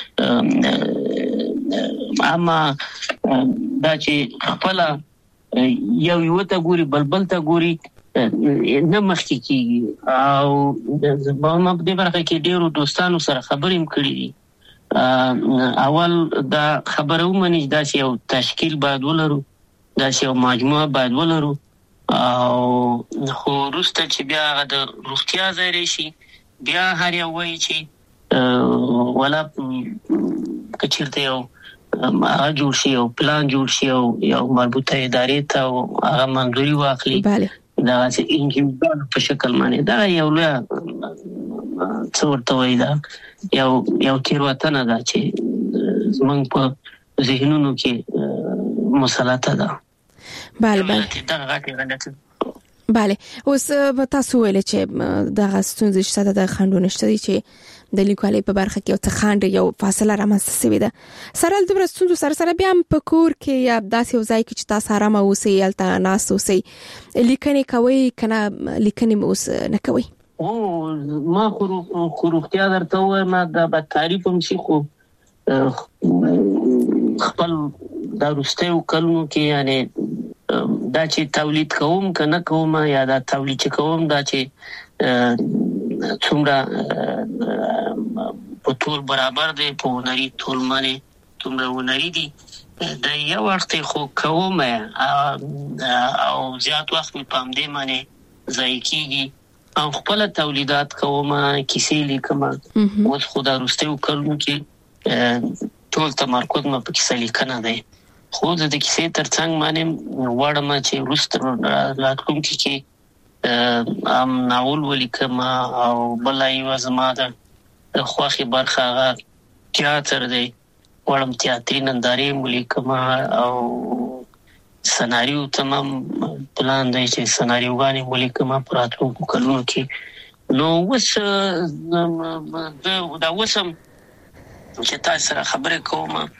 اما دا چې خپل یو ته ګوري بلبل ته ګوري نه مخکې کیږي او ما په دې برخه کې ډیرو دوستانو سره خبرې کړې دي اول دا خبره ومني دا چې یو تشکیل باید ولرو دا چې یو مجموعه باید ولرو او خو وروسته چې بیا هغه د روغتیا ځای راشي بیا هر یو وایي چې ولا کچیرته یو هغه جوړ شي او پلان جوړ شي او یو مربوطه ادارې ته هغه منځوري واخلي دا چې انجینر په شکل باندې دا یو لوی څورته وایي دا یو تیروتنه ده چې زمونږ په ذهنونو کې مسلطه ده. بله اوس تاسو ویل چې د ستونزې شته د خنډونه شته چې د لیکوالۍ په برخه کې او خنډ یو فاصله رامنځته شوې ده سره د ستونزو سره بیا په کور کې یا داسې یو ځای کې چې تاسو آرام اوسئ الته ناس اوسئ لیکنې کوي کنه لیکنې اوس نه کوي او ما خو روغتیا درته وایم دا به تعریف هم شي خو خپل د روستیو کلونو کې یعنی دا چې تولید کوم کنه کوم یا دا تولید کوم دا چې څومره په ټول برابر دی په نری ټول باندې څومره ونری دي دا یو وخت خو کوم او زیات وخت په دې باندې ځای کیږي او خپل تولیدات کوم کیسې لیکم او خو دا روستیو کلونو کې ټول تمرکز مې په کیسې لیکنه دی خو د کیسې ترڅنګ باندې وړم چې روستر راتلونکي کې ناول ولیکم او بل یو زما د خوخي برخه هغه تیاتر دی وړم تیاتري نندارې ولیکم او سناریو تمام پلان دی چې سناریوګانې ولیکم په راتلونکو کلونو کې نو وس دا وسم چې تاسو سره خبرې کوم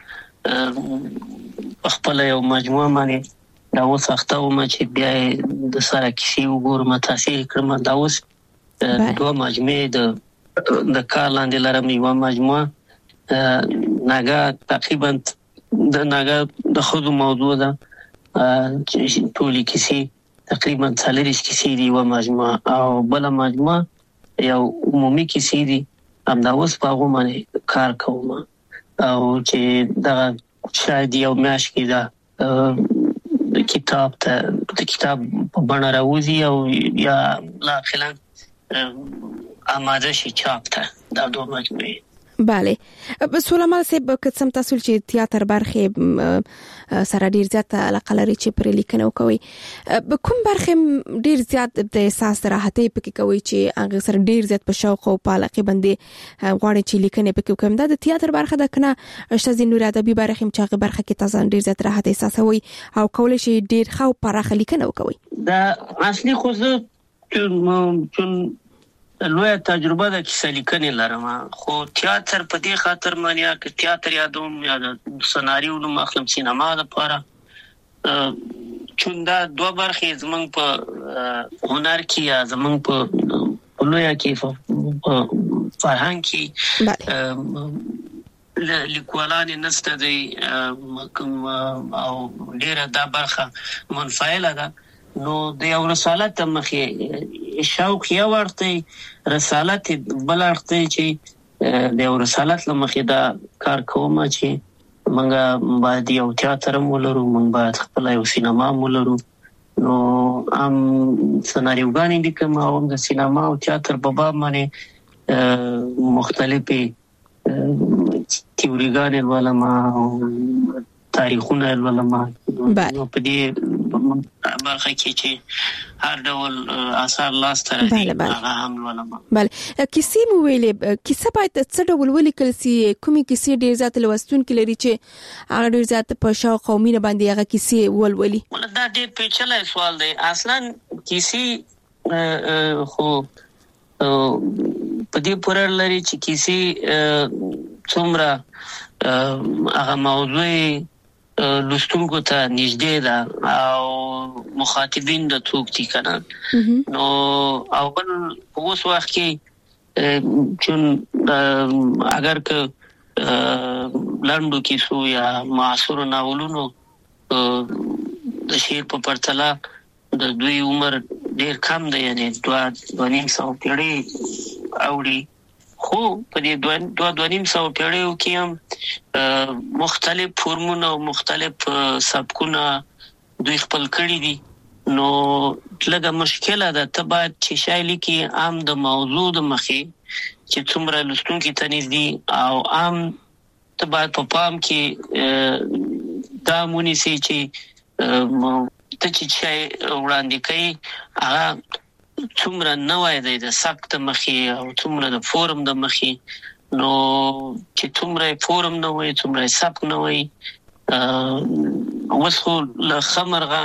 خپل یو مجموعه باندې دا اوس اختاوم چې بیا د سره کیسې وګورم تاسو کړم دا اوس دوه مجموعه د کار لاندې لرم یو مجموعه ناګه تقریبا د ناګه د خود موضوع ده چې ټولې کیسې تقریبا 40 کیسې دی یو مجموعه او بل مجموعه یو عمومي کیسې دی هم دا اوس په هغه باندې کار کوم او چې دا شاید یو میاش کې دا د کتاب په بڼه راوځي او یا لا خلان آماده شي چاپ ته دا دوه مجموعې بله سولمان صاحب کڅم تاسو چې تیاتر برخه سره ډیر زیات علاقه لري چې پر لیکنه وکوي کوم برخه ډیر زیات د احساس راحتي پکې کوي چې هغه سره ډیر زیات په شوق او په علاقه باندې غواړي چې لیکنه پکې وکوم دا د تیاتر برخه د کنه شته نور ادبي برخه چې هغه برخه کې تاسو ډیر زیات راحت احساسوي او کولای شي ډیر خو پراخه لیکنه وکوي دا اصلي خو چون لوی تجربه د کیسې لیکنې لرم خو تیاتر په دې خاطر مانیا چې تیاتر یادوم یا د سناریو نو مخلم سینما لپاره چون دا دوه برخې زمنګ په هنر کې یا زمنګ په لوی کې فرهنګ کې لیکوالان نسته دی او ډیره دا برخه منفعله ده نو د یو رسالت مخې شوق یو ورته رسالت بل ورته چې د رسالت لمخې دا کار کوم چې موږ باید یو تیاتر ولرو، موږ باید خپل یو سینما ولرو. نو سناریوګانې لیکم او د سینما او تیاتر په باب باندې مختلفې تیوریګانې ولما تاریخونه ولما نو په دې برخه کې چې هر ډول آثار لاس ته راځي هغه هم ولما. بله کیسې مو ویلې، کیسه باید څه ډول ولیکل سي؟ کومې کیسې ډېر زیات لوستونکي لري چې هغه ډېر زیات په شاوخوا قومینه باندې هغه کیسې ولولي؟ دا ډېر پیچلی سوال دی. اصلا کیسې خو په دې پورې لري چې کیسې څومره هغه موضوع لوستونکو ته نږدې ده او مخاطبین د څوک دي کنه. نو اول په اوس وخت کې چون اگر که لاندو کیسو یا معاصر ناولونو د شعر په پرتله د دوی عمر ډیر کم دی، یعنی 2.5 پیړۍ اوړي، خو په دې 2.5 پیړیو کې هم مختلف فورمونه او مختلف سبکونه دوی خپل کړی دي. نو لږه مشکله ده، ته باید چې شای لیکي عام د موضوع د مخې چې څومره لوستونکي ته نږدې او عام ته باید په پام کې دا مونیسي چې ته چې شای وړاندې کوي هغه څومره نوای دی د سبک د مخې او څومره د فورم د مخې. نو چې څومره فورم نه وي څومره سبک نه وي وسخو له خمرغه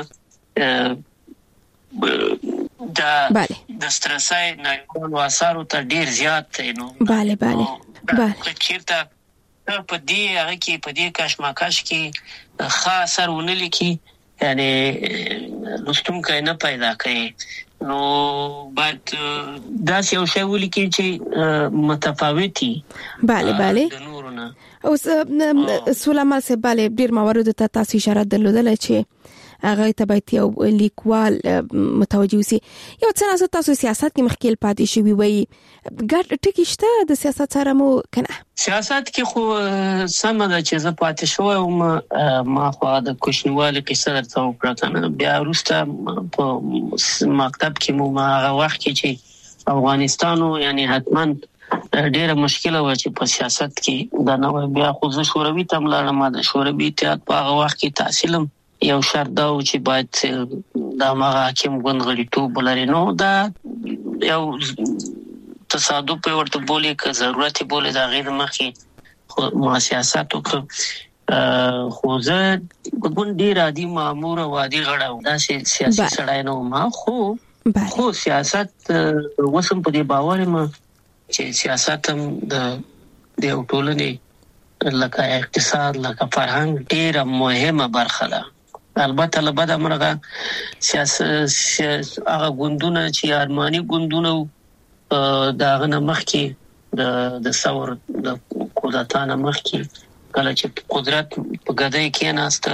د سترسای نه واسارو ته ډیر زیات دی. نو bale چیرته په دې هغه کې په دې کشمکش کې خاص سر ونلي کې یعنی لوستونکي نه پیدا کوي. نو باید دا یو شی ولیکي چې متفاوتي. bale اوس سولمان سے bale ډیر موارد ته تاسو اشاره درلودل چې هغه ته باید یو لیکوال متوجه وي. یو څه تاسو سیاست کې مخکې پاتې شوی وي، ګډ ټکی شته د سیاست سره مو کنه؟ سیاست کې خو سم ده چې زه پاتې شوم، ما خو د کوشنیوالي قصه درته وکړه کنه. بیا وروسته په مکتب کې مو هغه وخت کې چې افغانستانو یعنی حتماً ډیره مشکله و چې په سیاست کې دا نو بیا خو زه شوروي ته لاړم. د شوروي اتحاد په هغه وخت کې تحصیلم یو شرط دا و چې باید دا مغه حاکم غونغړیتوب ولري. نو دا یو تصادف ورته بولي که ضرورت بولي دا غیر مخې ما سیاست وکړ. خو زه ګوند ډیر عادي مامور او عادي غړاو دا سیاسي سړی نه ما خو سیاست وسم په دې باور ما چې سیاست هم د ټولنې لکه اقتصاد لکه فرهنګ ډیره مهمه برخه ده. البته لبد امرغه سیاست هغه ګوندونه چې ارماني ګوندونه داغه مخکې د ثور د قدرتانه مخکې کله چې قدرت په ګدای کې ناسته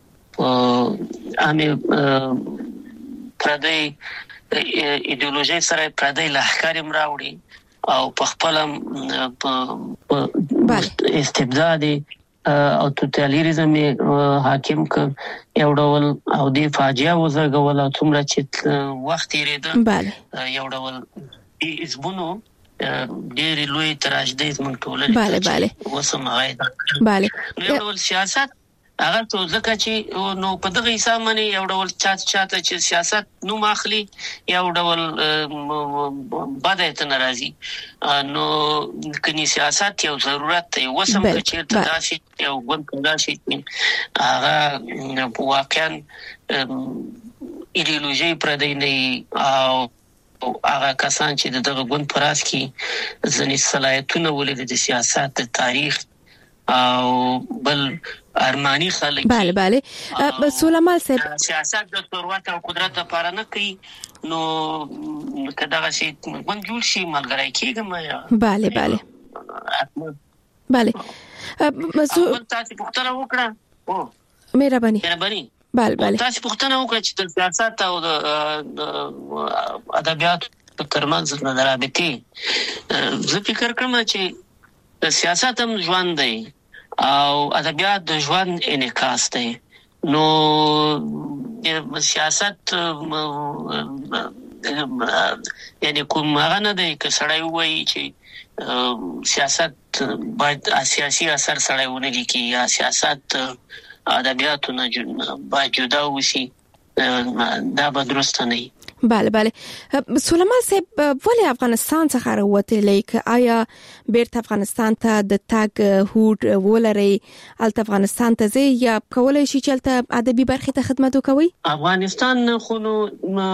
امي پردې ایدئولوژي سره پردې لهکار مراوړي او په خپل استبدادي او توتالیریزم حاکم ک یو ډول او د فاجعه وزګول او څومره چې وخت یې یو ډول اسبونو ډېر لوی تراژدي زموږ ټولنه وسم غایدا یو ډول سیاست هغه څه ځکه چې نو په دغه حساب باندې یو ډول چاته چې سیاست نو ماخلي یو ډول بده ناراضي. نو کني سیاست یو ضرورت دی وسم چې تداسي یو ګوند تداسي هغه واقعا ایدئولوژي پردې نه او هغه کسان چې دغه ګوند پراس کې ځنې صلاحیتونه ولې د سیاست د تاریخ او بل ارمانی خلک bale سولمان صاحب سیاست د ثروت او قدرت لپاره نه کوي. نو کداغه شي ګوند جوړ شي ملګری کېږم یا bale تاسو پوښتنه وکړه او مهرباني bale تاسو پوښتنه وکړه چې د سیاست او د ادبیات ترمنځ د رابطې زه فکر کوم چې سیاست هم ژوند دی او ادبیات د ژوند انعکاس دی. نو سیاست یعنی کوم هغه نه دی که سړی وایي چې سیاست باید سیاسي اثر سړی ونه لیکي یا سیاست ادبیاتو نه باید جدا وشي، دا به درسته نه. بله سلیمان صاحب ولې افغانستان څخه راوتلی، که آیا بیرته افغانستان ته د تګ هوډ ولري، الته افغانستان ته ځي یا کولای شي چې الته ادبي برخې ته خدمت وکوي؟ افغانستان خو نو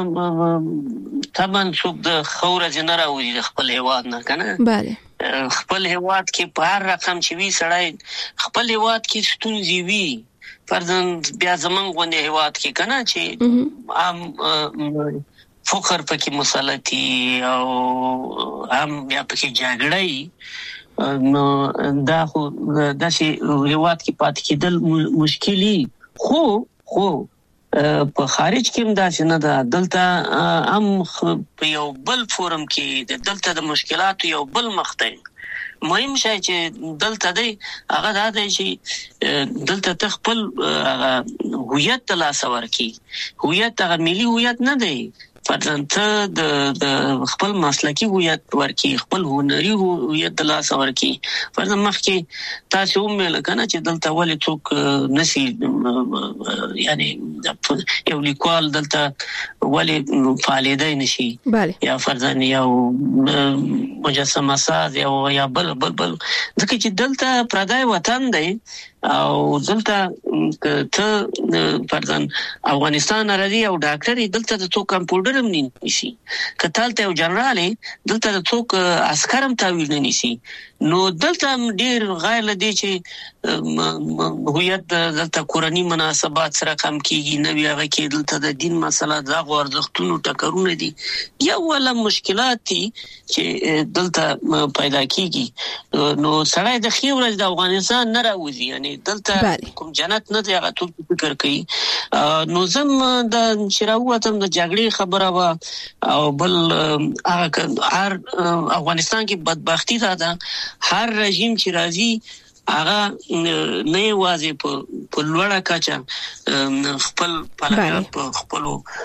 طبعا څوک د خورځ نه راوځي د خپل هیواد نه، کنه؟ بله. خپل هیواد کې په هر رقم چې وی سړی خپل هیواد کې ستونزې وی، فرضاً بیا زمونږ غونډه هیواد کې کنه چې عام فقر پکې مسلطي او هم بیا پکې جګړې، نو دا خو داسې هیواد کې پاتې کېدل مشکلي. خو په خارج کې هم داسې نه ده. دلته هم په یو بل فورم کې دلته د مشکلاتو یو بل مخ دی. مهم شی چې دلته دی هغه دا دی چې دلته تخپل هویت ترلاسه ورکړي. هویت هغه ملي هویت نه دی، فرضاً ته د خپل مسلکي هویت ورکړي، خپل هنري هویت ترلاسه ورکړي. فرضاً مخکې تاسو هم لکنه چې دلته ولې څوک نسی یعنی یو لیکوال دلته ولې فعالیدای نشي، یا فرضاً یو مجسمه ساز یا بل ځکه چې دلته پردای وطن دی او دلته ته فرضاً افغانستان راځي او ډاکټر دلته د څوک کمپیوټر هم نه نشي، کته ته یو جنرال دلته د څوک عسكر هم تاویل نه نشي. نو دلته ډیر غیر لدی چې هویت دلته کورنی مناسبات سره کم کیږي، نه ویغه کې دلته د دین مسله د غوړځختونو ټکرونه دي، یا ولا مشکلات دي چې دلته پیدا کیږي. نو سړی د خیورز د افغانستان نه راوځي، یعنی دلته کوم جنت نه دی هغه ټول فکر کوي. نو زم د شراوتم د جګړې خبره وا او بل هر افغانستان کې بدبختی ده. هر رژیم چې راځي هغه نه واځي په لوړه کچه خپل په خپل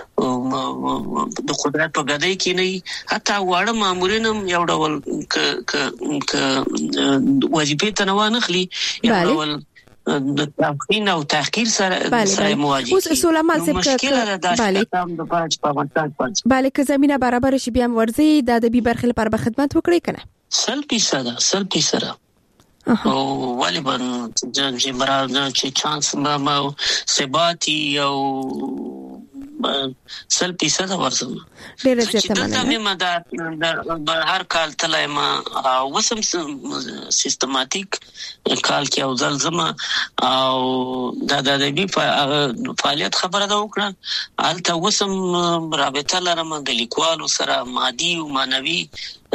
د قدرت په غدای کې نه، حتی واړه مامورین هم یو ډول ک وظیفه تنوع نخلي، یو ډول د تفخیم او تحقیر سره مواجه. اوس سلیمان صاحب بله که زمینه برابر شي بیا ورځي د ادبي برخې لپاره به خدمت وکړي کنه؟ 100% او ولی بن چې برابر چې چانس ما ثباتی او 100% ورزم. ډیر زیاته مننه. د هر کال تلای ما وسم سیستماتیک کال کې او زلزمه او د ادبي فعالیت خبره ده وکړه. البته وسم رابطه لرم د لیکوالو سره، مادي او معنوي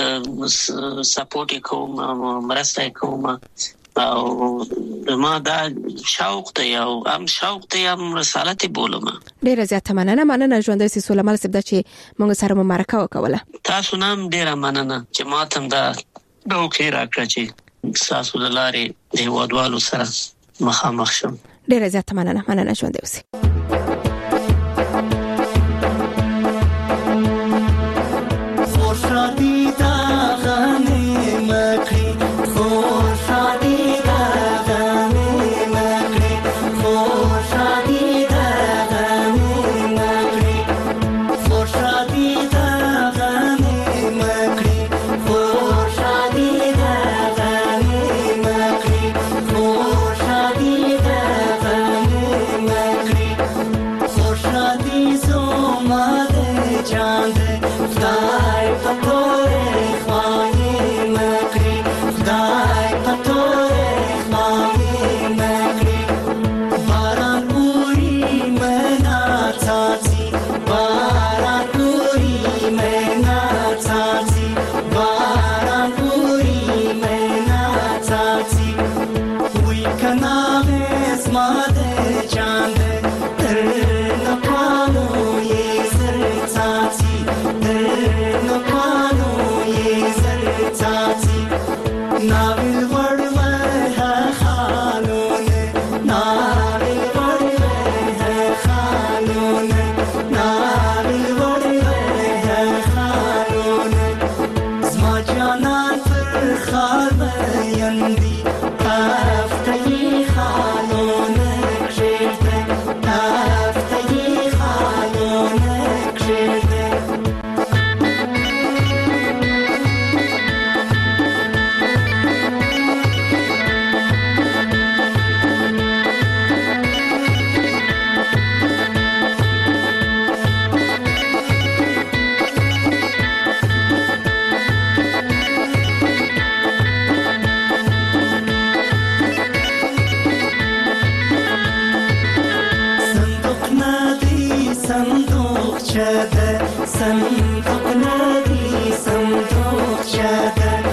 سپورټ کوم، مرسته کوم او ما دا شوق ته یو هم شوق ته هم رسالت بولم. ډیر زیاته مننه ژوندۍ سي سلیمان صاحب چې موږ سره مرکه وکوله. تاسو نام ډیر مننه چې ما ته دا ډوکې راکړه چې تاسو د لارې د هیوادوالو سره مخامخ شم. ډیر زیاته مننه ژوندۍ سي. Now شده صندوق نبی صندوق شده